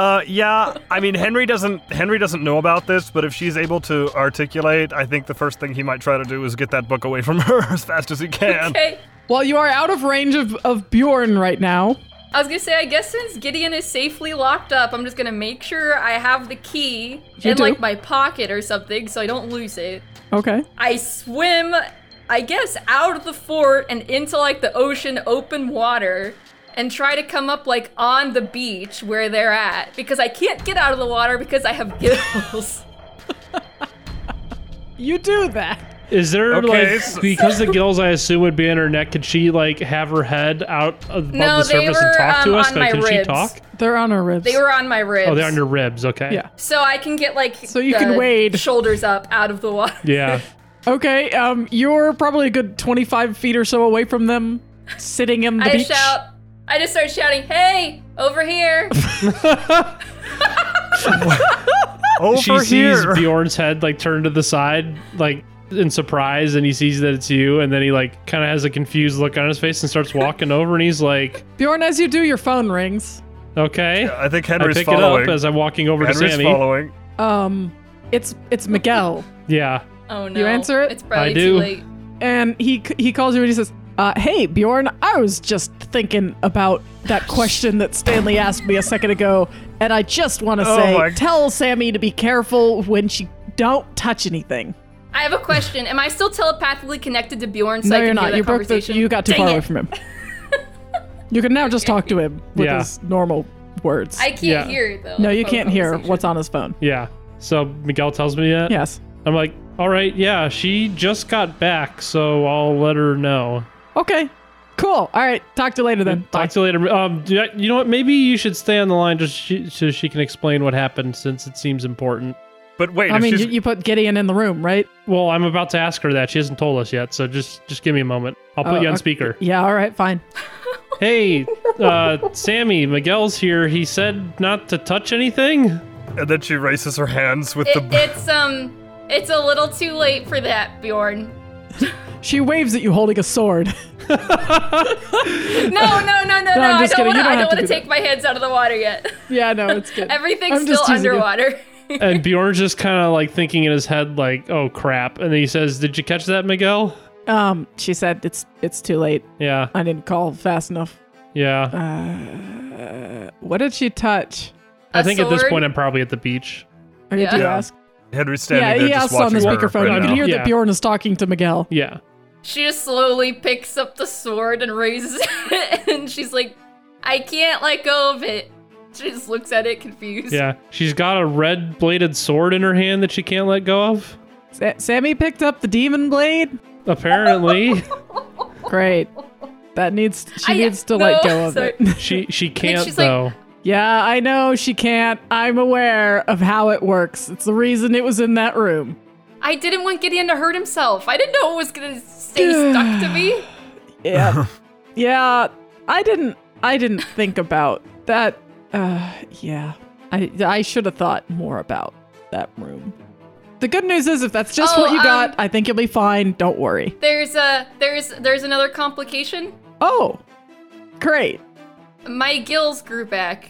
Yeah, I mean Henry doesn't know about this, but if she's able to articulate, I think the first thing he might try to do is get that book away from her as fast as he can. Okay. Well, you are out of range of Bjorn right now. I was gonna say, I guess since Gideon is safely locked up, I'm just gonna make sure I have the key in like my pocket or something so I don't lose it. Okay. I swim, I guess, out of the fort and into like the ocean, open water. And try to come up like on the beach where they're at because I can't get out of the water because I have gills. You do that. Is there because the gills I assume would be in her neck? Could she like have her head out above the surface and talk to us? Like, can she talk? They're on her ribs. They were on my ribs. Oh, they're on your ribs. Okay. Yeah. So I can get like you can wade shoulders up out of the water. Yeah. Okay. You're probably a good 25 feet or so away from them, sitting in the beach. I just start shouting, "Hey, over here!" She sees Bjorn's head like turn to the side, like in surprise, and he sees that it's you, and then he like kind of has a confused look on his face and starts walking over, and he's like, Bjorn, as you do, your phone rings. Okay. Yeah, I think Henry's pick following. it up as I'm walking over to Sammy. Following. It's Miguel. Yeah. Oh no. You answer it? It's probably I do. too late. And he calls you and he says, hey, Bjorn, I was just thinking about that question that Stanley asked me a second ago, and I just want to say, tell Sammy to be careful when she don't touch anything. I have a question. Am I still telepathically connected to Bjorn so No, I can you're not. hear that conversation? You got too far away from him. You can now just talk to him with Yeah. his normal words. I can't hear it, though. No, you can't hear what's on his phone. Yeah. So Miguel tells me that? Yes. I'm like, all right, yeah, she just got back, so I'll let her know. Okay. Cool. All right. Talk to you later then. Talk to you later. You know what? Maybe you should stay on the line just so she can explain what happened, since it seems important. But wait, I mean, you put Gideon in the room, right? Well, I'm about to ask her that. She hasn't told us yet, so just give me a moment. I'll put you on speaker. Yeah, all right, fine. Hey, Sammy, Miguel's here. He said not to touch anything. And then she races her hands with It's a little too late for that, Bjorn. She waves at you holding a sword. No, I don't want to take my hands out of the water yet. Yeah, no, it's good. Everything's still underwater. And Bjorn's just kind of like thinking in his head, like, oh crap. And then he says, did you catch that, Miguel? She said it's too late. Yeah. I didn't call fast enough. Yeah. What did she touch? I think at this point I'm probably at the beach. Or did you ask? Henry's standing there he just asked on the watching her speakerphone. right You can now. hear that Bjorn is talking to Miguel. Yeah. She just slowly picks up the sword and raises it, and she's like, I can't let go of it. She just looks at it confused. Yeah. She's got a red bladed sword in her hand that she can't let go of. Sammy picked up the demon blade? Apparently. Great. She needs to let go of it. She can't though. Yeah, I know she can't. I'm aware of how it works. It's the reason it was in that room. I didn't want Gideon to hurt himself. I didn't know it was gonna stay stuck to me. Yeah. Yeah. I didn't think about that. Yeah. I should have thought more about that room. The good news is if that's just what you got, I think you'll be fine. Don't worry. There's another complication. Oh, great. My gills grew back.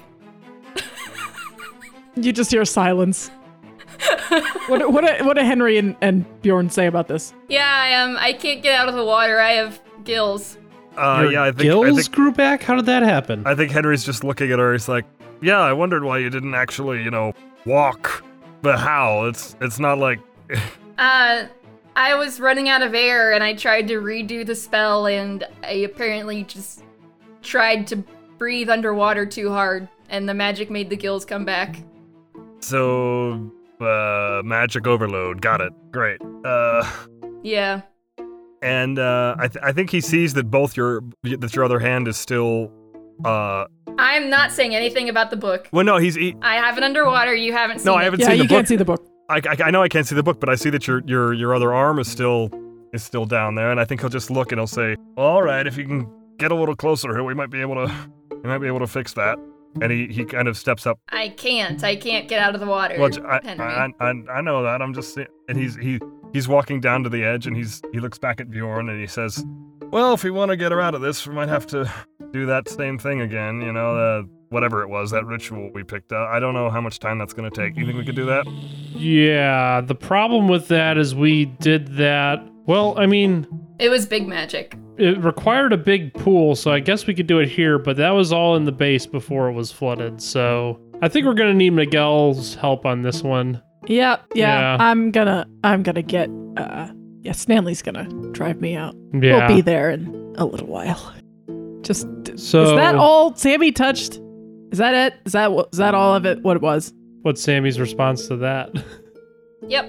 You just hear silence. What do Henry and Bjorn say about this? Yeah, I can't get out of the water. I have gills. I think gills grew back? How did that happen? I think Henry's just looking at her. He's like, yeah, I wondered why you didn't actually, walk. But how? It's not like... I was running out of air, and I tried to redo the spell, and I apparently just tried to breathe underwater too hard, and the magic made the gills come back. So, magic overload. Got it. Great. Yeah. And I think he sees that that your other hand is still. I'm not saying anything about the book. Well, no, I have it underwater. You haven't seen it. No, I haven't seen the book. Yeah, you can't see the book. I know I can't see the book, but I see that your other arm is still down there, and I think he'll just look and he'll say, "All right, if you can get a little closer here, we might be able to fix that." And he kind of steps up. I can't get out of the water. Well, Henry. I know that. I'm just saying. And he's walking down to the edge, and he looks back at Bjorn, and he says, "Well, if we want to get her out of this, we might have to do that same thing again. Whatever it was, that ritual we picked up. I don't know how much time that's going to take. You think we could do that?" Yeah, the problem with that is we did that. Well, I mean, it was big magic. It required a big pool, so I guess we could do it here, but that was all in the base before it was flooded, so I think we're gonna need Miguel's help on this one. Yeah. I'm gonna get Stanley's gonna drive me out. Yeah. We'll be there in a little while. Is So that all Sammy touched? Is that it? Is that all of it? What it was? What's Sammy's response to that? Yep.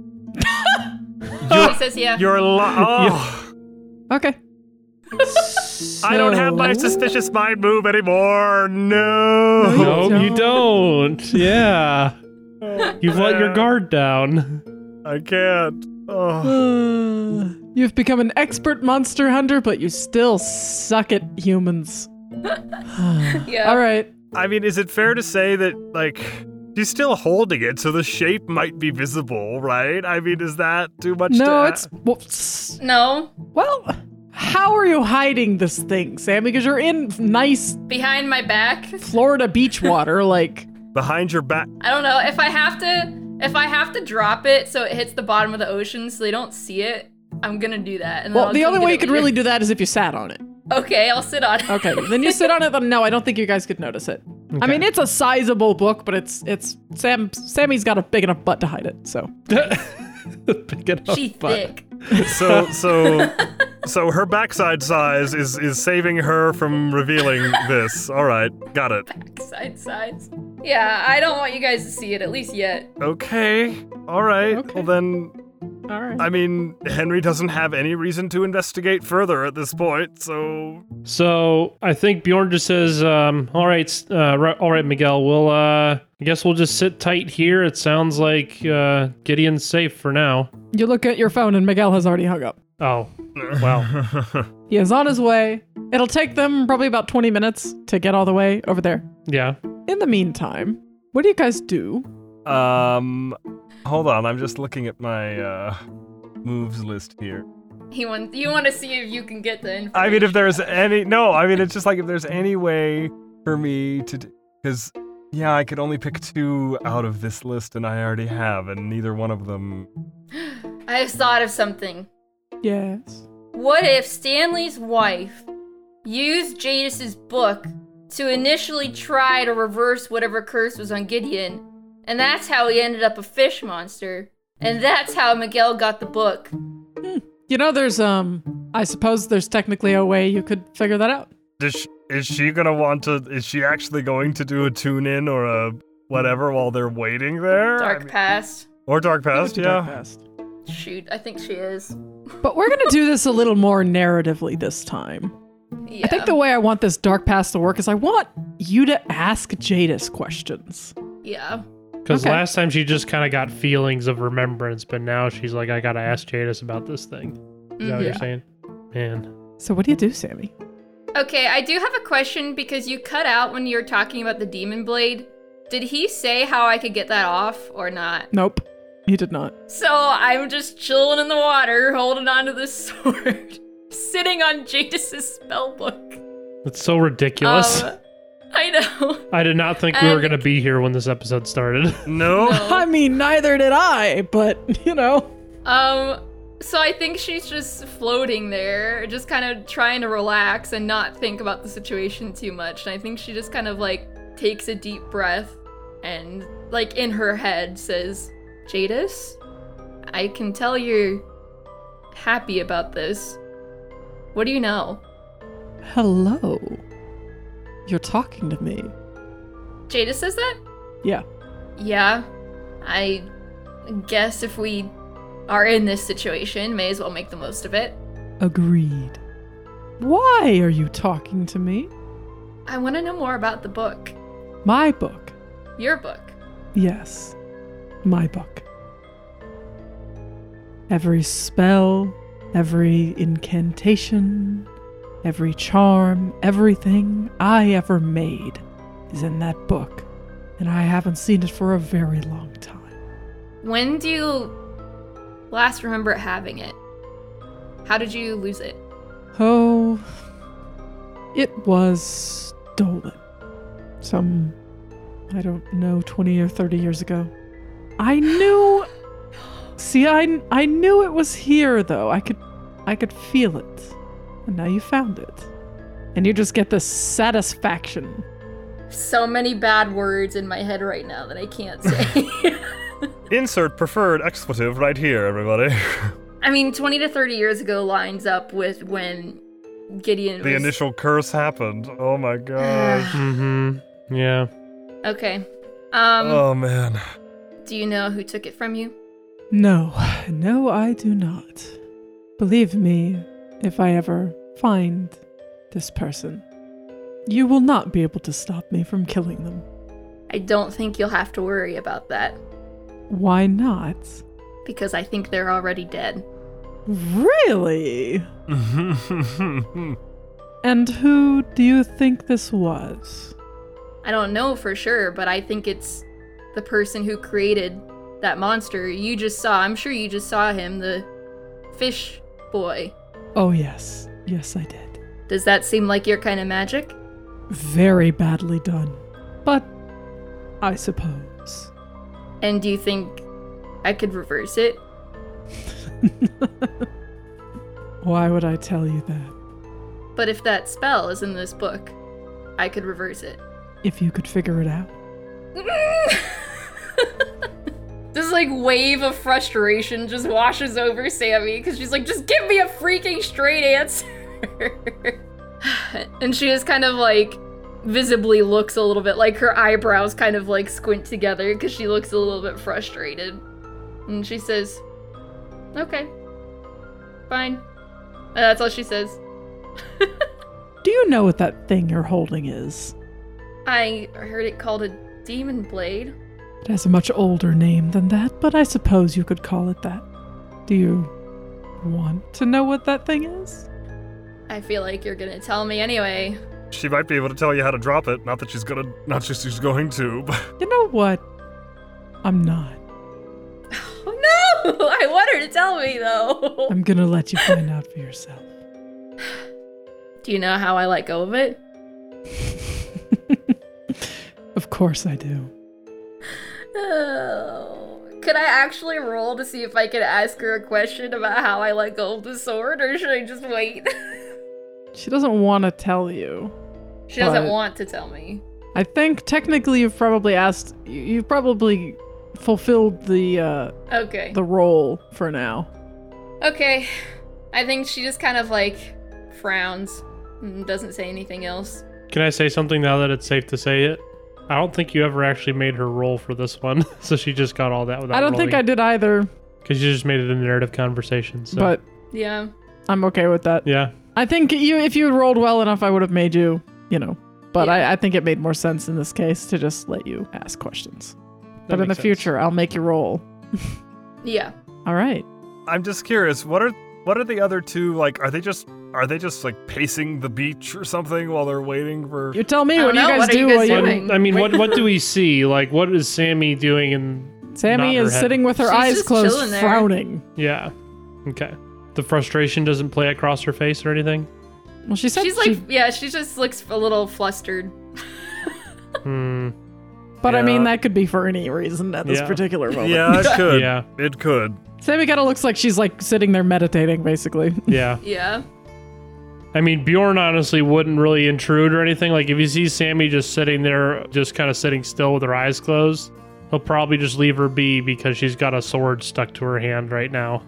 He says yeah. Okay. I don't have my suspicious mind move anymore. No. No, you don't. Yeah. You've let your guard down. I can't. Oh. You've become an expert monster hunter, but you still suck at humans. Yeah. All right. I mean, is it fair to say that, she's still holding it, so the shape might be visible, right? I mean, is that too much No. Well, how are you hiding this thing, Sam? Because you're in nice... behind my back? Florida beach water, Behind your back? I don't know. If I have to drop it so it hits the bottom of the ocean so they don't see it, I'm gonna do that. And the only way you could really do that is if you sat on it. Okay, I'll sit on it. Okay, then you sit on it, then no, I don't think you guys could notice it. Okay. I mean, it's a sizable book, but Sammy's got a big enough butt to hide it, so. Big enough She's butt. thick. So her backside size is saving her from revealing this. All right, got it. Backside size. Yeah, I don't want you guys to see it, at least yet. Okay, all right. Okay. Well then, all right. I mean, Henry doesn't have any reason to investigate further at this point, so... So, I think Bjorn just says, all right, Miguel, I guess we'll just sit tight here. It sounds like Gideon's safe for now. You look at your phone and Miguel has already hung up. Oh, wow. He is on his way. It'll take them probably about 20 minutes to get all the way over there. Yeah. In the meantime, what do you guys do? Hold on, I'm just looking at my moves list here. You want to see if you can get the information. I mean, if there's any... No, I mean, it's just if there's any way for me to... Because, yeah, I could only pick 2 out of this list, and I already have, and neither one of them... I have thought of something. Yes? What if Stanley's wife used Jadis's book to initially try to reverse whatever curse was on Gideon, and that's how he ended up a fish monster, and that's how Miguel got the book? You know, there's, I suppose there's technically a way you could figure that out. Is she actually going to do a tune-in or a whatever while they're waiting there? Dark Past. Or Dark Past, yeah. Dark Past. Shoot, I think she is. But we're going to do this a little more narratively this time. Yeah. I think the way I want this Dark Past to work is I want you to ask Jadis questions. Yeah. Because last time she just kind of got feelings of remembrance, but now she's like, I gotta ask Jadis about this thing. Is that what you're saying? Man. So what do you do, Sammy? Okay, I do have a question because you cut out when you were talking about the demon blade. Did he say how I could get that off or not? Nope, he did not. So I'm just chilling in the water, holding onto this sword, sitting on Jadis' spellbook. It's so ridiculous. I know. I did not think we were going to be here when this episode started. No. I mean, neither did I, but, So I think she's just floating there, just kind of trying to relax and not think about the situation too much. And I think she just kind of, like, takes a deep breath and, like, in her head says, Jadis, I can tell you're happy about this. What do you know? Hello. You're talking to me. Jadis says that? Yeah. Yeah. I guess if we are in this situation, may as well make the most of it. Agreed. Why are you talking to me? I want to know more about the book. My book? Your book. Yes. My book. Every spell, every incantation, every charm, everything I ever made is in that book, and I haven't seen it for a very long time. When do you last remember having it? How did you lose it? Oh, it was stolen. Some, I don't know, 20 or 30 years ago. I knew... See, I knew it was here, though. I could feel it. And now you found it. And you just get this satisfaction. So many bad words in my head right now that I can't say. Insert preferred expletive right here, everybody. I mean, 20 to 30 years ago lines up with when Gideon The initial curse happened. Oh my god. Mm-hmm. Yeah. Okay. Oh man. Do you know who took it from you? No, I do not. Believe me, if I ever find this person, you will not be able to stop me from killing them. I don't think you'll have to worry about that. Why not? Because I think they're already dead. Really? And who do you think this was? I don't know for sure, but I think it's the person who created that monster you just saw. I'm sure you just saw him, the fish boy. Oh, yes. Yes, I did. Does that seem like your kind of magic? Very badly done. But I suppose. And do you think I could reverse it? Why would I tell you that? But if that spell is in this book, I could reverse it. If you could figure it out. This like wave of frustration just washes over Sammy because she's like, just give me a freaking straight answer. And she is kind of like visibly looks a little bit like her eyebrows kind of like squint together because she looks a little bit frustrated. And she says, okay, fine. And that's all she says. Do you know what that thing you're holding is? I heard it called a demon blade. It has a much older name than that, but I suppose you could call it that. Do you want to know what that thing is? I feel like you're gonna tell me anyway. She might be able to tell you how to drop it. Not that she's going to, but... You know what? I'm not. Oh no! I want her to tell me though. I'm gonna let you find out for yourself. Do you know how I let go of it? Of course I do. Oh. Could I actually roll to see if I could ask her a question about how I let go of the sword, or should I just wait? She doesn't want to tell you. She doesn't want to tell me. I think technically you've probably asked, you've probably fulfilled the role for now. Okay. I think she just kind of like frowns and doesn't say anything else. Can I say something now that it's safe to say it? I don't think you ever actually made her roll for this one, so she just got all that without I don't think I did either. Because you just made it a narrative conversation. So. But yeah, I'm okay with that. Yeah. I think if you rolled well enough, I would have made you, But yeah. I think it made more sense in this case to just let you ask questions. That but in the makes future, sense. I'll make you roll. Yeah. All right. I'm just curious, what are the other two, like, are they just are they just like pacing the beach or something while they're waiting for? You tell me. What do you guys do? I mean, what do we see? Like, what is Sammy doing? Sammy is sitting with her eyes closed, frowning. Yeah. Okay. The frustration doesn't play across her face or anything? Well, she said she just looks a little flustered. But I mean, that could be for any reason at this particular moment. Yeah, it could. It could. Sammy kind of looks like she's like sitting there meditating, basically. Yeah. Yeah. I mean, Bjorn honestly wouldn't really intrude or anything. Like, if you see Sammy just sitting there, just kind of sitting still with her eyes closed, he'll probably just leave her be because she's got a sword stuck to her hand right now.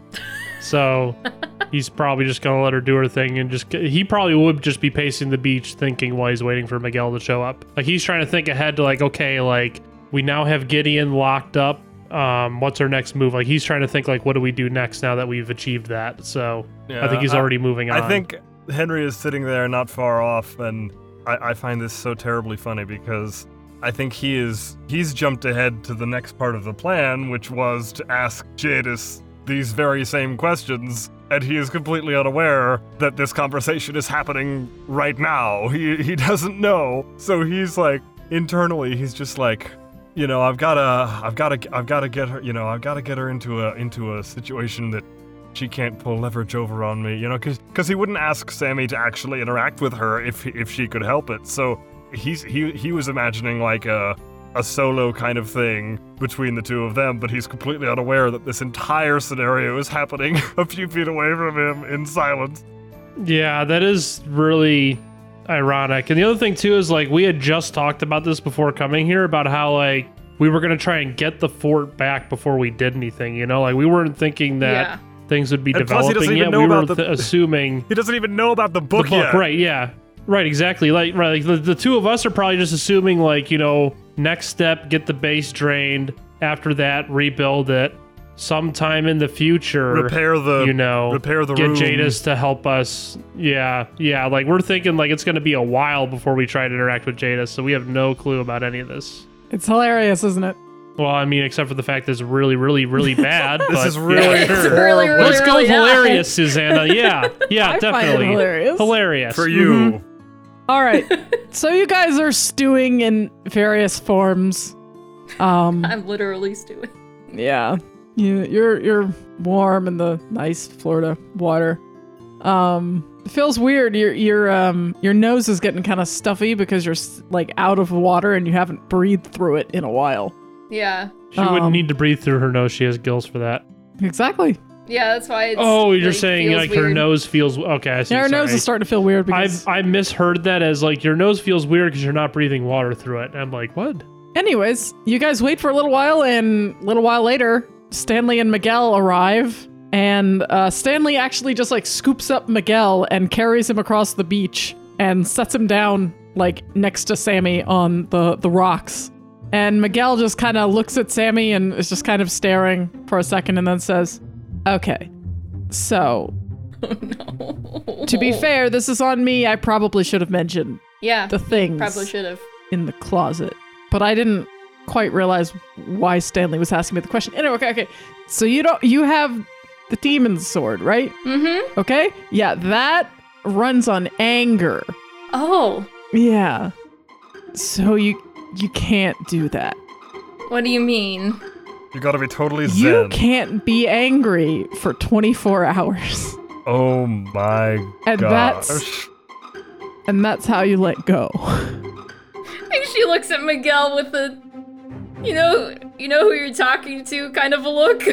So he's probably just going to let her do her thing and he probably would just be pacing the beach thinking while he's waiting for Miguel to show up. Like, he's trying to think ahead to like, okay, like we now have Gideon locked up. What's our next move? Like, he's trying to think like, what do we do next now that we've achieved that? So I think he's already moving on. I think Henry is sitting there not far off, and I find this so terribly funny because I think he's jumped ahead to the next part of the plan, which was to ask Jadis these very same questions, and he is completely unaware that this conversation is happening right now. He doesn't know, so he's like internally he's just like, you know, I've gotta get her, you know, I've gotta get her into a situation that she can't pull leverage over on me, you know, because he wouldn't ask Sammy to actually interact with her if she could help it. So he was imagining like a solo kind of thing between the two of them, but he's completely unaware that this entire scenario is happening a few feet away from him in silence. Yeah, that is really ironic. And the other thing too is like we had just talked about this before coming here about how like we were going to try and get the fort back before we did anything, you know, like we weren't thinking that things would be developing yet. We were assuming he doesn't even know about the book yet. Right, yeah. Right, exactly. Like the two of us are probably just assuming like, you know, next step, get the base drained. After that, rebuild it. Sometime in the future, repair the get room. Jadis to help us. Yeah. Like we're thinking like it's going to be a while before we try to interact with Jadis, so we have no clue about any of this. It's hilarious, isn't it? Well, I mean, except for the fact that it's really, really, really bad. This is really really, Let's go really hilarious, Susanna. Yeah, I definitely find it hilarious for you. Mm-hmm. All right, so you guys are stewing in various forms. I'm literally stewing. Yeah, you're warm in the nice Florida water. It feels weird. Your nose is getting kind of stuffy because you're like out of water and you haven't breathed through it in a while. Yeah. She wouldn't need to breathe through her nose. She has gills for that. Exactly. Yeah, that's why it's you're saying like weird. Her nose feels... Okay, I see. Yeah, her nose is starting to feel weird because... I misheard that as like your nose feels weird because you're not breathing water through it. And I'm like, what? Anyways, you guys wait for a little while, and a little while later, Stanley and Miguel arrive, and Stanley actually just like scoops up Miguel and carries him across the beach and sets him down like next to Sammy on the rocks. And Miguel just kind of looks at Sammy and is just kind of staring for a second and then says, okay, so to be fair, this is on me. I probably should have mentioned the things probably should have in the closet, but I didn't quite realize why Stanley was asking me the question. Anyway, okay. So you have the demon's sword, right? Mm-hmm. Okay. Yeah, that runs on anger. Oh. Yeah. So you can't do that. What do you mean? You gotta be totally zen. You can't be angry for 24 hours. Oh my gosh. And that's how you let go. I think she looks at Miguel with a, you know who you're talking to kind of a look.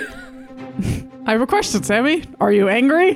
I have a question, Sammy. Are you angry?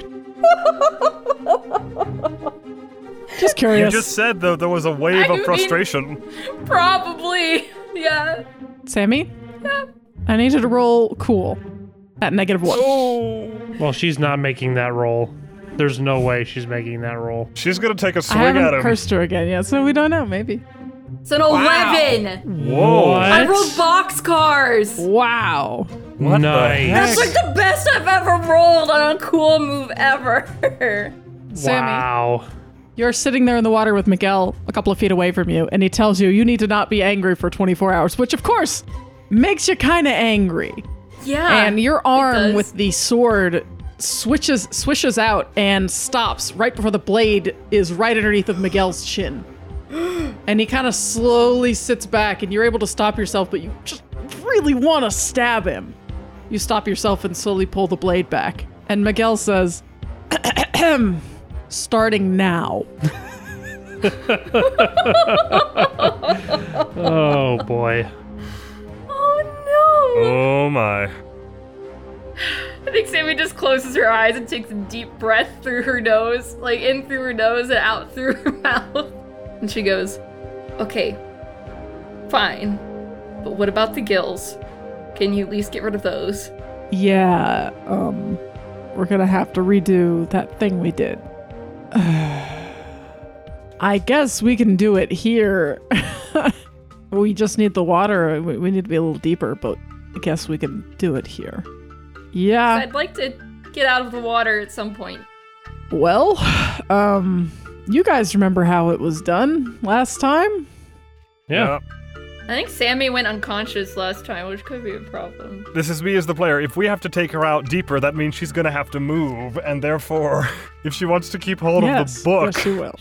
Just curious. You just said though there was a wave of frustration. Probably, yeah. Sammy? Yeah. I need you to roll cool at -1. Oh. Well, she's not making that roll. There's no way she's making that roll. She's gonna take a swing at him. I haven't him. cursed her again yet, so we don't know. Maybe. It's an 11. Whoa! What? I rolled boxcars. Wow. What nice. That's like the best I've ever rolled on a cool move ever. Sammy, wow. you're sitting there in the water with Miguel a couple of feet away from you, and he tells you need to not be angry for 24 hours, which of course makes you kind of angry. Yeah. And your arm with the sword swishes out and stops right before the blade is right underneath of Miguel's chin. And he kind of slowly sits back, and you're able to stop yourself, but you just really want to stab him. You stop yourself and slowly pull the blade back. And Miguel says, starting now. Oh, boy. Oh, no. Oh, my. I think Sammy just closes her eyes and takes a deep breath through her nose, like in through her nose and out through her mouth. And she goes, okay, fine. But what about the gills? Can you at least get rid of those? Yeah, we're gonna have to redo that thing we did. I guess we can do it here. We just need the water. We need to be a little deeper, but I guess we can do it here. Yeah. I'd like to get out of the water at some point. Well, you guys remember how it was done last time? Yeah. I think Sammy went unconscious last time, which could be a problem. This is me as the player. If we have to take her out deeper, that means she's gonna have to move, and therefore, if she wants to keep hold of the book, yes, she will.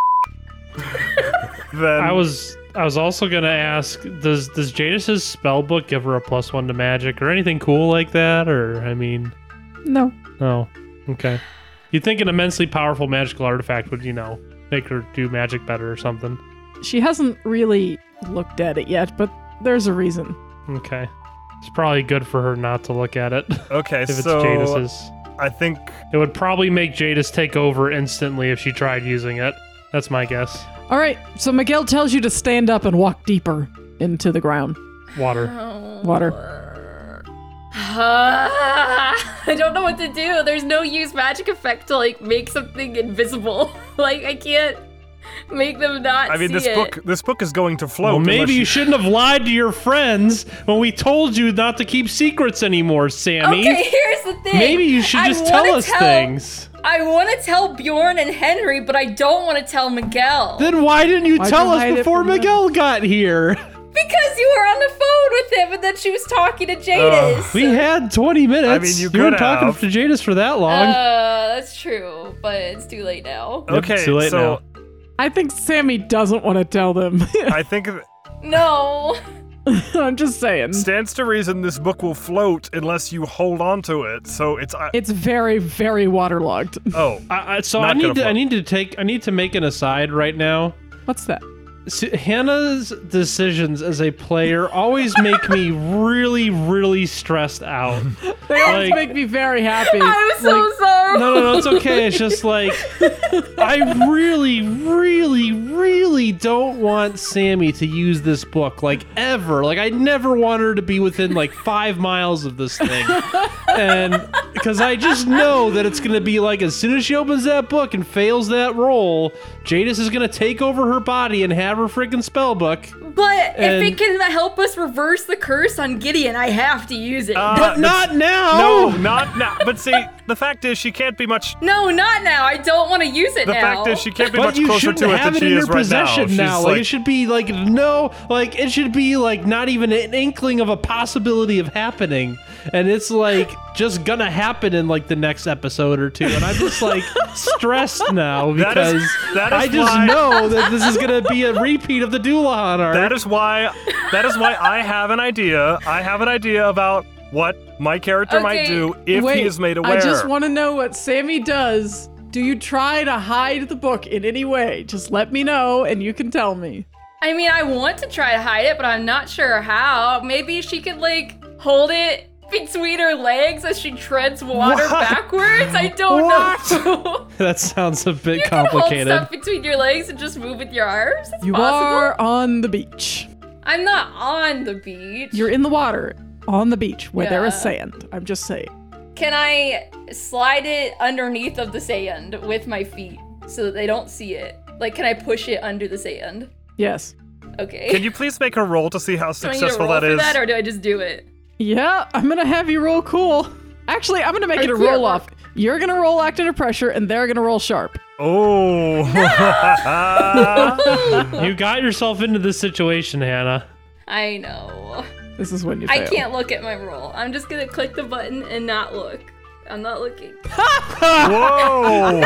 Then I was also gonna ask, does Jadis' spell book give her a +1 to magic or anything cool like that? Or I mean, no. Oh, okay. You'd think an immensely powerful magical artifact would, make her do magic better or something. She hasn't really looked at it yet, but there's a reason. Okay. It's probably good for her not to look at it. Okay, if it's so Jadis's. I think It would probably make Jadis take over instantly if she tried using it. That's my guess. All right, so Miguel tells you to stand up and walk deeper into the ground. Water. Water. I don't know what to do. There's no use magic effect to make something invisible. I can't make them not see it. I mean, this book is going to float. Well, maybe you shouldn't have lied to your friends when we told you not to keep secrets anymore, Sammy. Okay, here's the thing. Maybe you should just tell us things. I want to tell Bjorn and Henry, but I don't want to tell Miguel. Then why didn't you tell us before Miguel got here? Because you were on the phone with him and then she was talking to Jadis. We had 20 minutes. I mean, you weren't talking to Jadis for that long. That's true, but it's too late now. Okay, it's too late now. I think Sammy doesn't want to tell them. I think No. I'm just saying. Stands to reason this book will float unless you hold on to it. So it's very, very waterlogged. Oh, I need to make an aside right now. What's that? Hannah's decisions as a player always make me really, really stressed out. They always make me very happy. I'm so sorry. No, it's okay. It's just I really, really, really don't want Sammy to use this book, ever. I never want her to be within 5 miles of this thing. And because I just know that it's going to be as soon as she opens that book and fails that roll, Jadis is going to take over her body and have her freaking spell book. But if it can help us reverse the curse on Gideon, I have to use it. But not now! No, not now. But see, the fact is she can't be much... No, not now. I don't want to use it now. The fact is she can't be much closer to it than she is right now. It should be it should be not even an inkling of a possibility of happening. And it's just gonna happen in the next episode or two. And I'm just stressed now because I just know that this is gonna be a repeat of the Dullahan arc. That is why I have an idea. I have an idea about what my character might do if he is made aware. I just want to know what Sammy does. Do you try to hide the book in any way? Just let me know and you can tell me. I mean, I want to try to hide it, but I'm not sure how. Maybe she could hold it between her legs as she treads water backwards? I don't know. That sounds a bit you complicated. You can hold stuff between your legs and just move with your arms? It's you possible. Are on the beach. I'm not on the beach. You're in the water, on the beach, where there is sand. I'm just saying. Can I slide it underneath of the sand with my feet so that they don't see it? Can I push it under the sand? Yes. Okay. Can you please make a roll to see how successful that is? Do I need to roll for that, or do I just do it? Yeah, I'm gonna have you roll cool. Actually, I'm gonna make it a roll off. You're gonna roll act under pressure, and they're gonna roll sharp. Oh. You got yourself into this situation, Hannah. I know. This is when you fail. I can't look at my roll. I'm just gonna click the button and not look. I'm not looking. Whoa!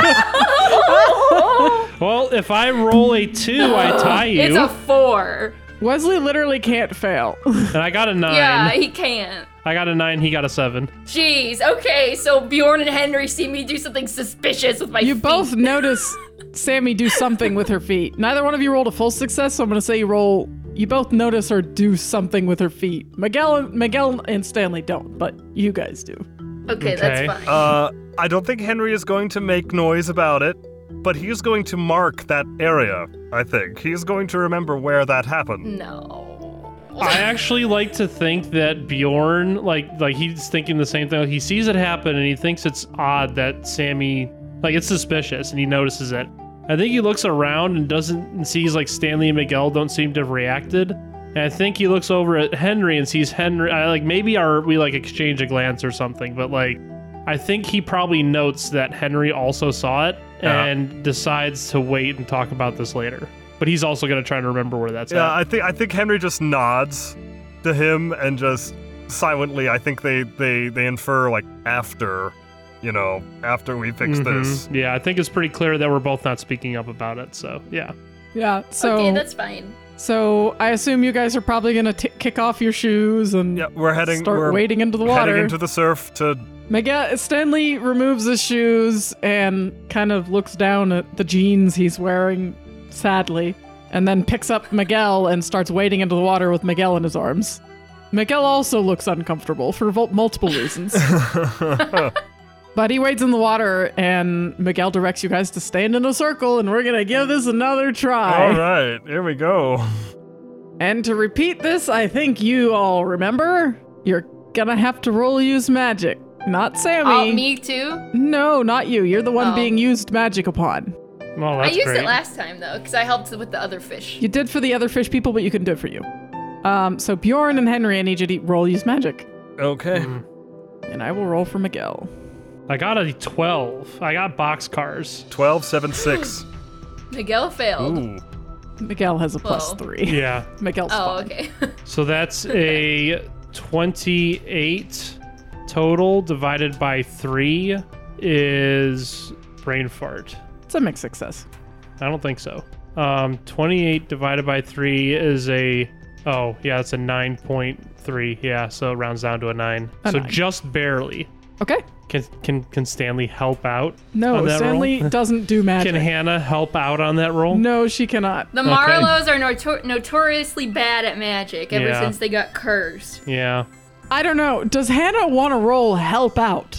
Well, if I roll a 2, I tie you. It's a 4. Wesley literally can't fail. And I got a 9. Yeah, he can't. I got a 9, he got a 7. Jeez, okay, so Bjorn and Henry see me do something suspicious with my feet. You both notice Sammy do something with her feet. Neither one of you rolled a full success, so I'm going to say you both notice her do something with her feet. Miguel and Stanley don't, but you guys do. Okay, that's fine. I don't think Henry is going to make noise about it, but he's going to mark that area, I think. He's going to remember where that happened. No. I actually like to think that Bjorn, like he's thinking the same thing. He sees it happen and he thinks it's odd that Sammy, it's suspicious, and he notices it. I think he looks around and sees like Stanley and Miguel don't seem to have reacted. And I think he looks over at Henry and sees Henry, maybe we exchange a glance or something, but I think he probably notes that Henry also saw it and decides to wait and talk about this later. But he's also going to try to remember where that's at. Yeah, I think Henry just nods to him and just silently, I think they infer after we fix this. Yeah, I think it's pretty clear that we're both not speaking up about it, so yeah. Yeah, so... Okay, that's fine. So I assume you guys are probably going to kick off your shoes and start wading into the water. Heading into the surf to... Stanley removes his shoes and kind of looks down at the jeans he's wearing sadly, and then picks up Miguel and starts wading into the water with Miguel in his arms. Miguel also looks uncomfortable for multiple reasons. But he wades in the water, and Miguel directs you guys to stand in a circle, and we're going to give this another try. All right, here we go. And to repeat this, I think you all remember, you're going to have to roll use magic. Not Sammy. Oh, me too? No, not you. You're the one being used magic upon. Well, I used it last time, though, because I helped with the other fish. You did for the other fish people, but you couldn't do it for you. So Bjorn and Henry, I need you to roll use magic. Okay. And I will roll for Miguel. I got a 12. I got boxcars. 12, 7, 6. Miguel failed. Ooh. Miguel has a +3. Yeah. Miguel's fine. Okay. So that's a 28 total divided by 3 is brain fart. It's a mixed success. I don't think so. 28 divided by 3 is it's a 9.3. Yeah, so it rounds down to a 9. So 9. Just barely. Okay. Can Stanley help out? No, on that Stanley roll? doesn't do magic. Can Hannah help out on that roll? No, she cannot. The Marlows are notoriously bad at magic ever since they got cursed. Yeah. I don't know. Does Hannah want to roll help out?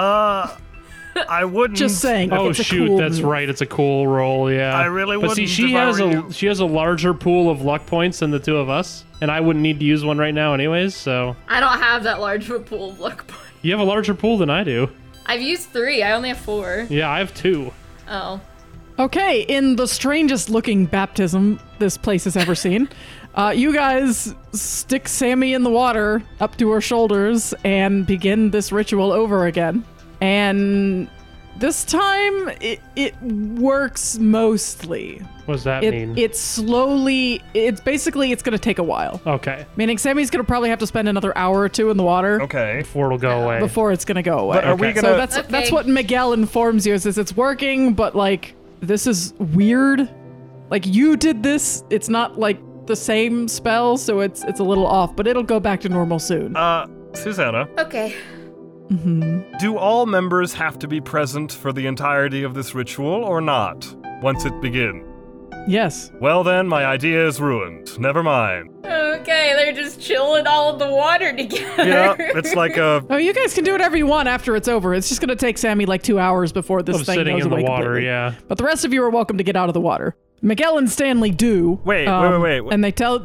I wouldn't. Just saying. Oh it's shoot, cool that's move. right. It's a cool roll. Yeah. I really wouldn't. But see, she has a larger pool of luck points than the two of us, and I wouldn't need to use one right now, anyways. So. I don't have that large of a pool of luck points. You have a larger pool than I do. I've used 3. I only have 4. Yeah, I have 2. Oh. Okay, in the strangest looking baptism this place has ever seen, you guys stick Sammy in the water up to her shoulders and begin this ritual over again. And this time, it works mostly. What does that mean? It's basically going to take a while. Okay. Meaning Sammy's going to probably have to spend another hour or 2 in the water. Okay. Before it'll go away. Before it's going to go away. But are we gonna... So that's what Miguel informs you is it's working, but this is weird. You did this. It's not the same spell, so it's a little off, but it'll go back to normal soon. Susanna. Okay. Mm-hmm. Do all members have to be present for the entirety of this ritual or not, once it begins? Yes. Well then, my idea is ruined. Never mind. Okay, they're just chilling all in the water together. Yeah, it's like a... Oh, you guys can do whatever you want after it's over. It's just going to take Sammy 2 hours before this thing sitting goes in the away water, completely. yeah. But the rest of you are welcome to get out of the water. Miguel and Stanley do. Wait. And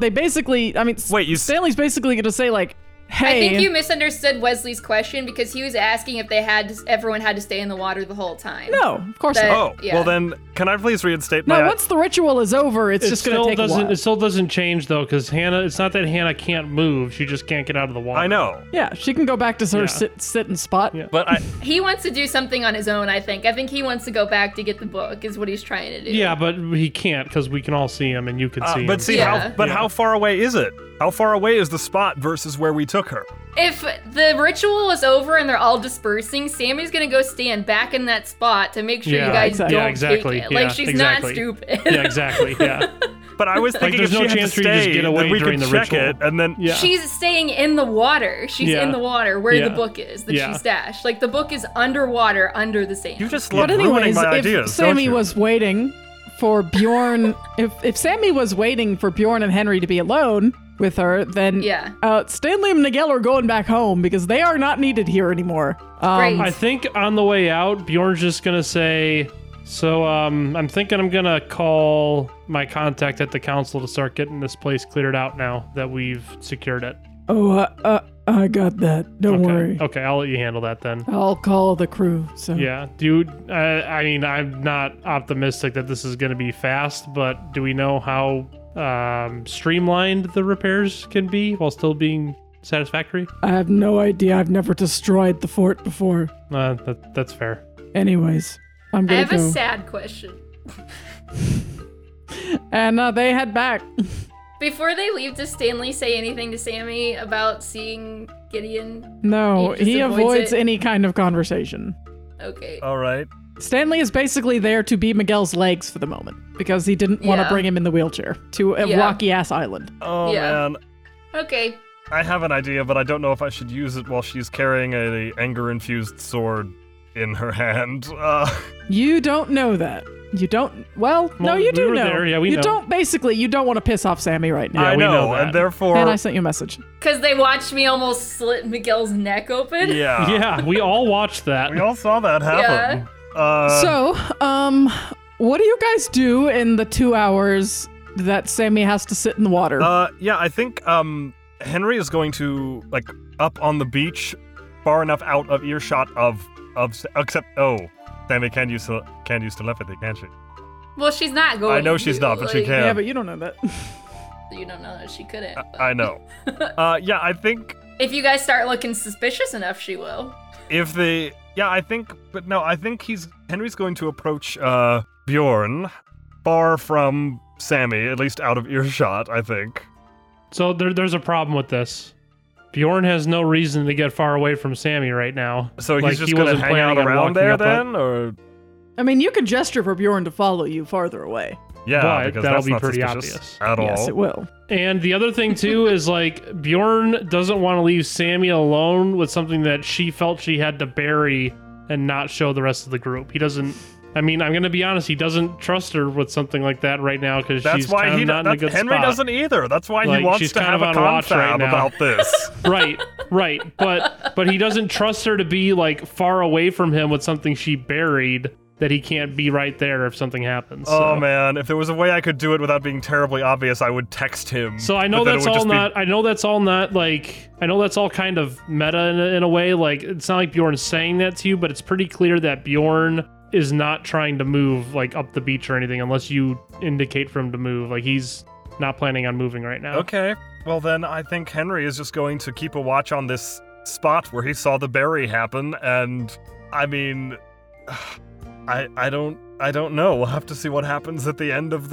Stanley's basically going to say hey. I think you misunderstood Wesley's question because he was asking if everyone had to stay in the water the whole time. No, of course not. Oh, yeah. Well then, can I please reinstate No, once the ritual is over, it's just going to take a while. It still doesn't change, though, because it's not that Hannah can't move. She just can't get out of the water. I know. Yeah, she can go back to her sit-in spot. Yeah. But He wants to do something on his own, I think. I think he wants to go back to get the book, is what he's trying to do. Yeah, but he can't because we can all see him and you can see him. How far away is it? How far away is the spot versus where we took took her. If the ritual is over and they're all dispersing, Sammy's gonna go stand back in that spot to make sure you guys don't take it. Like, she's not stupid. Yeah, exactly, yeah. But I was thinking if she had to stay, then we could check it, and then... Yeah. She's staying in the water. She's in the water where the book is that she stashed. Like, the book is underwater, under the sand. You just love ruining my ideas, if Sammy was waiting for Bjorn... if Sammy was waiting for Bjorn and Henry to be alone with her, then Stanley and Miguel are going back home because they are not needed here anymore. Great. I think on the way out, Bjorn's just going to say... So, I'm thinking I'm gonna call my contact at the council to start getting this place cleared out now that we've secured it. Oh, I got that. Don't worry. Okay, I'll let you handle that then. I'll call the crew, so... Yeah, dude, I mean, I'm not optimistic that this is gonna be fast, but do we know how streamlined the repairs can be while still being satisfactory? I have no idea. I've never destroyed the fort before. That's fair. Anyways... I have a sad question. And they head back. Before they leave, does Stanley say anything to Sammy about seeing Gideon? No, he avoids any kind of conversation. Okay. All right. Stanley is basically there to be Miguel's legs for the moment because he didn't want to bring him in the wheelchair to a rocky-ass island. Oh, man. Okay. I have an idea, but I don't know if I should use it while she's carrying a anger-infused sword in her hand. You don't know that. You don't... Well, no, you do know. There. Yeah, we know. You don't want to piss off Sammy right now. I know, and therefore... And I sent you a message. Because they watched me almost slit Miguel's neck open? Yeah. Yeah, we all watched that. We all saw that happen. So, what do you guys do in the 2 hours that Sammy has to sit in the water? Yeah, I think, Henry is going to, like, up on the beach, far enough out of earshot of except Sammy can use telepathy, can't she? Well, she's not going. I know she's not, but she can. Yeah, but you don't know that. You don't know that she couldn't. I know. Yeah, I think if you guys start looking suspicious enough, she will. I think Henry's going to approach Bjorn far from Sammy, at least out of earshot, I think. So there's a problem with this. Bjorn has no reason to get far away from Sammy right now. So he's just going to hang out around there then? Or? I mean, you can gesture for Bjorn to follow you farther away. Yeah, but because that'll that's be not pretty suspicious obvious. at all. Yes, it will. And the other thing, too, is like Bjorn doesn't want to leave Sammy alone with something that she felt she had to bury and not show the rest of the group. He doesn't... I mean, I'm going to be honest, he doesn't trust her with something like that right now because she's kind of not in a good Henry spot. Doesn't either. That's why he wants to have a confab about this. Right. But he doesn't trust her to be like far away from him with something she buried that he can't be right there if something happens. Oh man, if there was a way I could do it without being terribly obvious, I would text him. So I know that's all not. I know that's all not like. I know that's all kind of meta in a way. Like it's not like Bjorn's saying that to you, but it's pretty clear that Bjorn is not trying to move like up the beach or anything unless you indicate for him to move. Like he's not planning on moving right now. Okay. Well then I think Henry is just going to keep a watch on this spot where he saw the bury happen, and I mean I don't know. We'll have to see what happens at the end of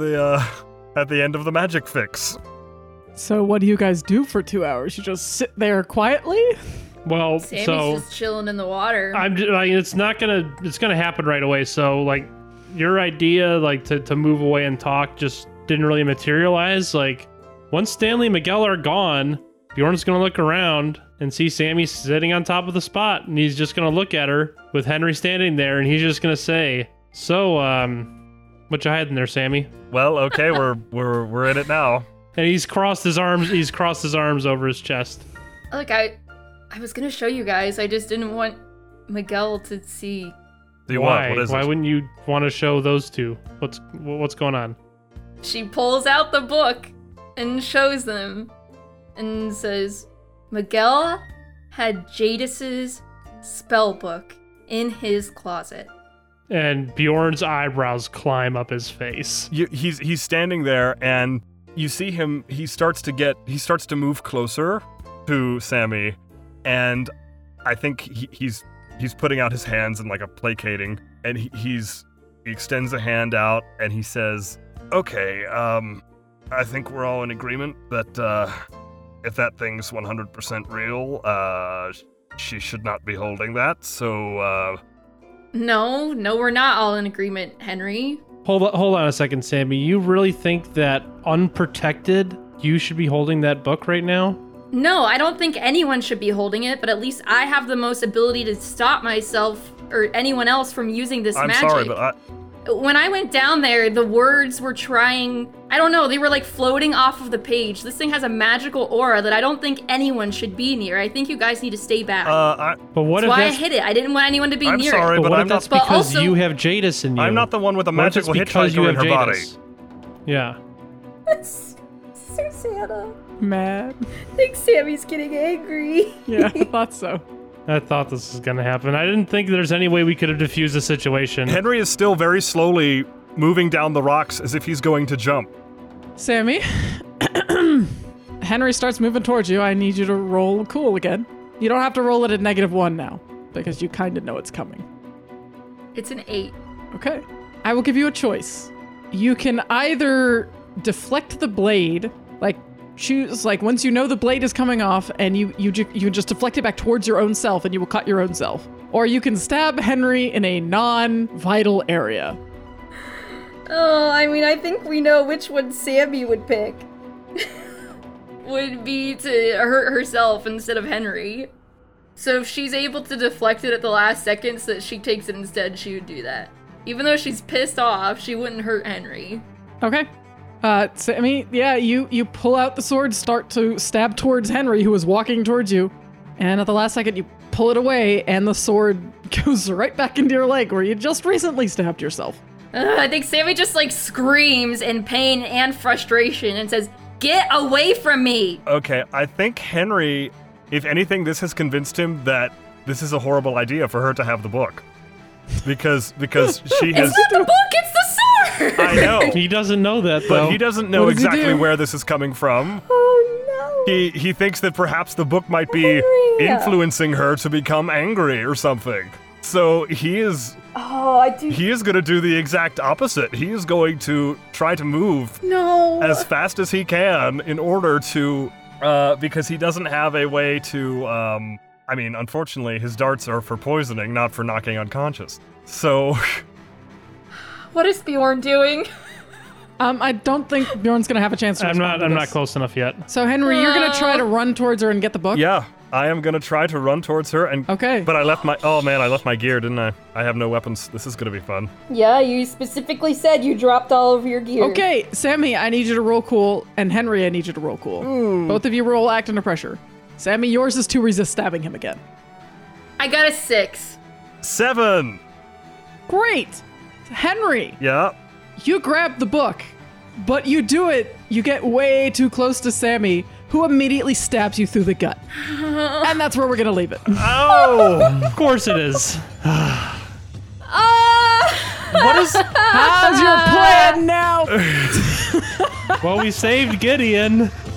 the magic fix. So what do you guys do for 2 hours? You just sit there quietly? Well, Sammy's just chilling in the water. It's gonna happen right away. So like your idea like to move away and talk just didn't really materialize. Like once Stanley and Miguel are gone, Bjorn's gonna look around and see Sammy sitting on top of the spot, and he's just gonna look at her with Henry standing there, and he's just gonna say, "So, what you hiding there, Sammy?" Well, okay, we're in it now. And he's crossed his arms. He's crossed his arms over his chest. Look, I was gonna show you guys. I just didn't want Miguel to see. Why? Why wouldn't you want to show those two? What's going on? She pulls out the book and shows them, and says, Miguel had Jadis's spell book in his closet. And Bjorn's eyebrows climb up his face. He's standing there, and you see him. He starts to move closer to Sammy, and I think he's putting out his hands and like a placating, and he extends a hand out, and he says, "Okay, I think we're all in agreement that if that thing's 100% real, she should not be holding that. So, No, we're not all in agreement, Henry. Hold on a second, Sammy. You really think that unprotected, you should be holding that book right now? No, I don't think anyone should be holding it, but at least I have the most ability to stop myself or anyone else from using this magic. I'm sorry, but when I went down there, the words were trying, I don't know, they were like floating off of the page. This thing has a magical aura that I don't think anyone should be near. I think you guys need to stay back. But what that's if why I hid it. I didn't want anyone to be near sorry, it. But what I'm if that's not, because also, you have Jadis in you? I'm not the one with a magical hitchhiker in her body. Yeah. Santa. Mad. I think Sammy's getting angry. Yeah, I thought so. I thought this was going to happen. I didn't think there's any way we could have diffused the situation. Henry is still very slowly moving down the rocks as if he's going to jump. Sammy, Henry starts moving towards you. I need you to roll cool again. You don't have to roll it at -1 now, because you kind of know it's coming. It's an 8. Okay. I will give you a choice. You can either deflect the blade, like choose, like once you know the blade is coming off, and you just deflect it back towards your own self, and you will cut your own self. Or you can stab Henry in a non-vital area. Oh, I mean, I think we know which one Sammy would pick. Would be to hurt herself instead of Henry. So if she's able to deflect it at the last second so that she takes it instead, she would do that. Even though she's pissed off, she wouldn't hurt Henry. Okay. Sammy, yeah, you pull out the sword, start to stab towards Henry, who is walking towards you, and at the last second you pull it away, and the sword goes right back into your leg where you just recently stabbed yourself. I think Sammy just like screams in pain and frustration and says, "Get away from me!" Okay, I think Henry, if anything, this has convinced him that this is a horrible idea for her to have the book. Because she has... It's not the book, it's the sword! I know. He doesn't know that, though. But he doesn't know exactly where this is coming from. Oh no. He thinks that perhaps the book might be influencing her to become angry or something. So he is... He is going to do the exact opposite. He is going to try to move as fast as he can in order to... because he doesn't have a way to... I mean, unfortunately, his darts are for poisoning, not for knocking unconscious. So... What is Bjorn doing? I don't think Bjorn's gonna have a chance to respond to I'm this. not close enough yet. So Henry, you're gonna try to run towards her and get the book? Yeah, I am gonna try to run towards her and... Okay. But I left my... Oh man, I left my gear, didn't I? I have no weapons. This is gonna be fun. Yeah, you specifically said you dropped all of your gear. Okay, Sammy, I need you to roll cool, and Henry, I need you to roll cool. Both of you roll act under pressure. Sammy, yours is to resist stabbing him again. I got a 6. 7! Great! Henry, Yeah? you grab the book, but you do it, you get way too close to Sammy, who immediately stabs you through the gut. And that's where we're gonna leave it. Oh! Of course it is. What is... How's your plan now? Well, we saved Gideon.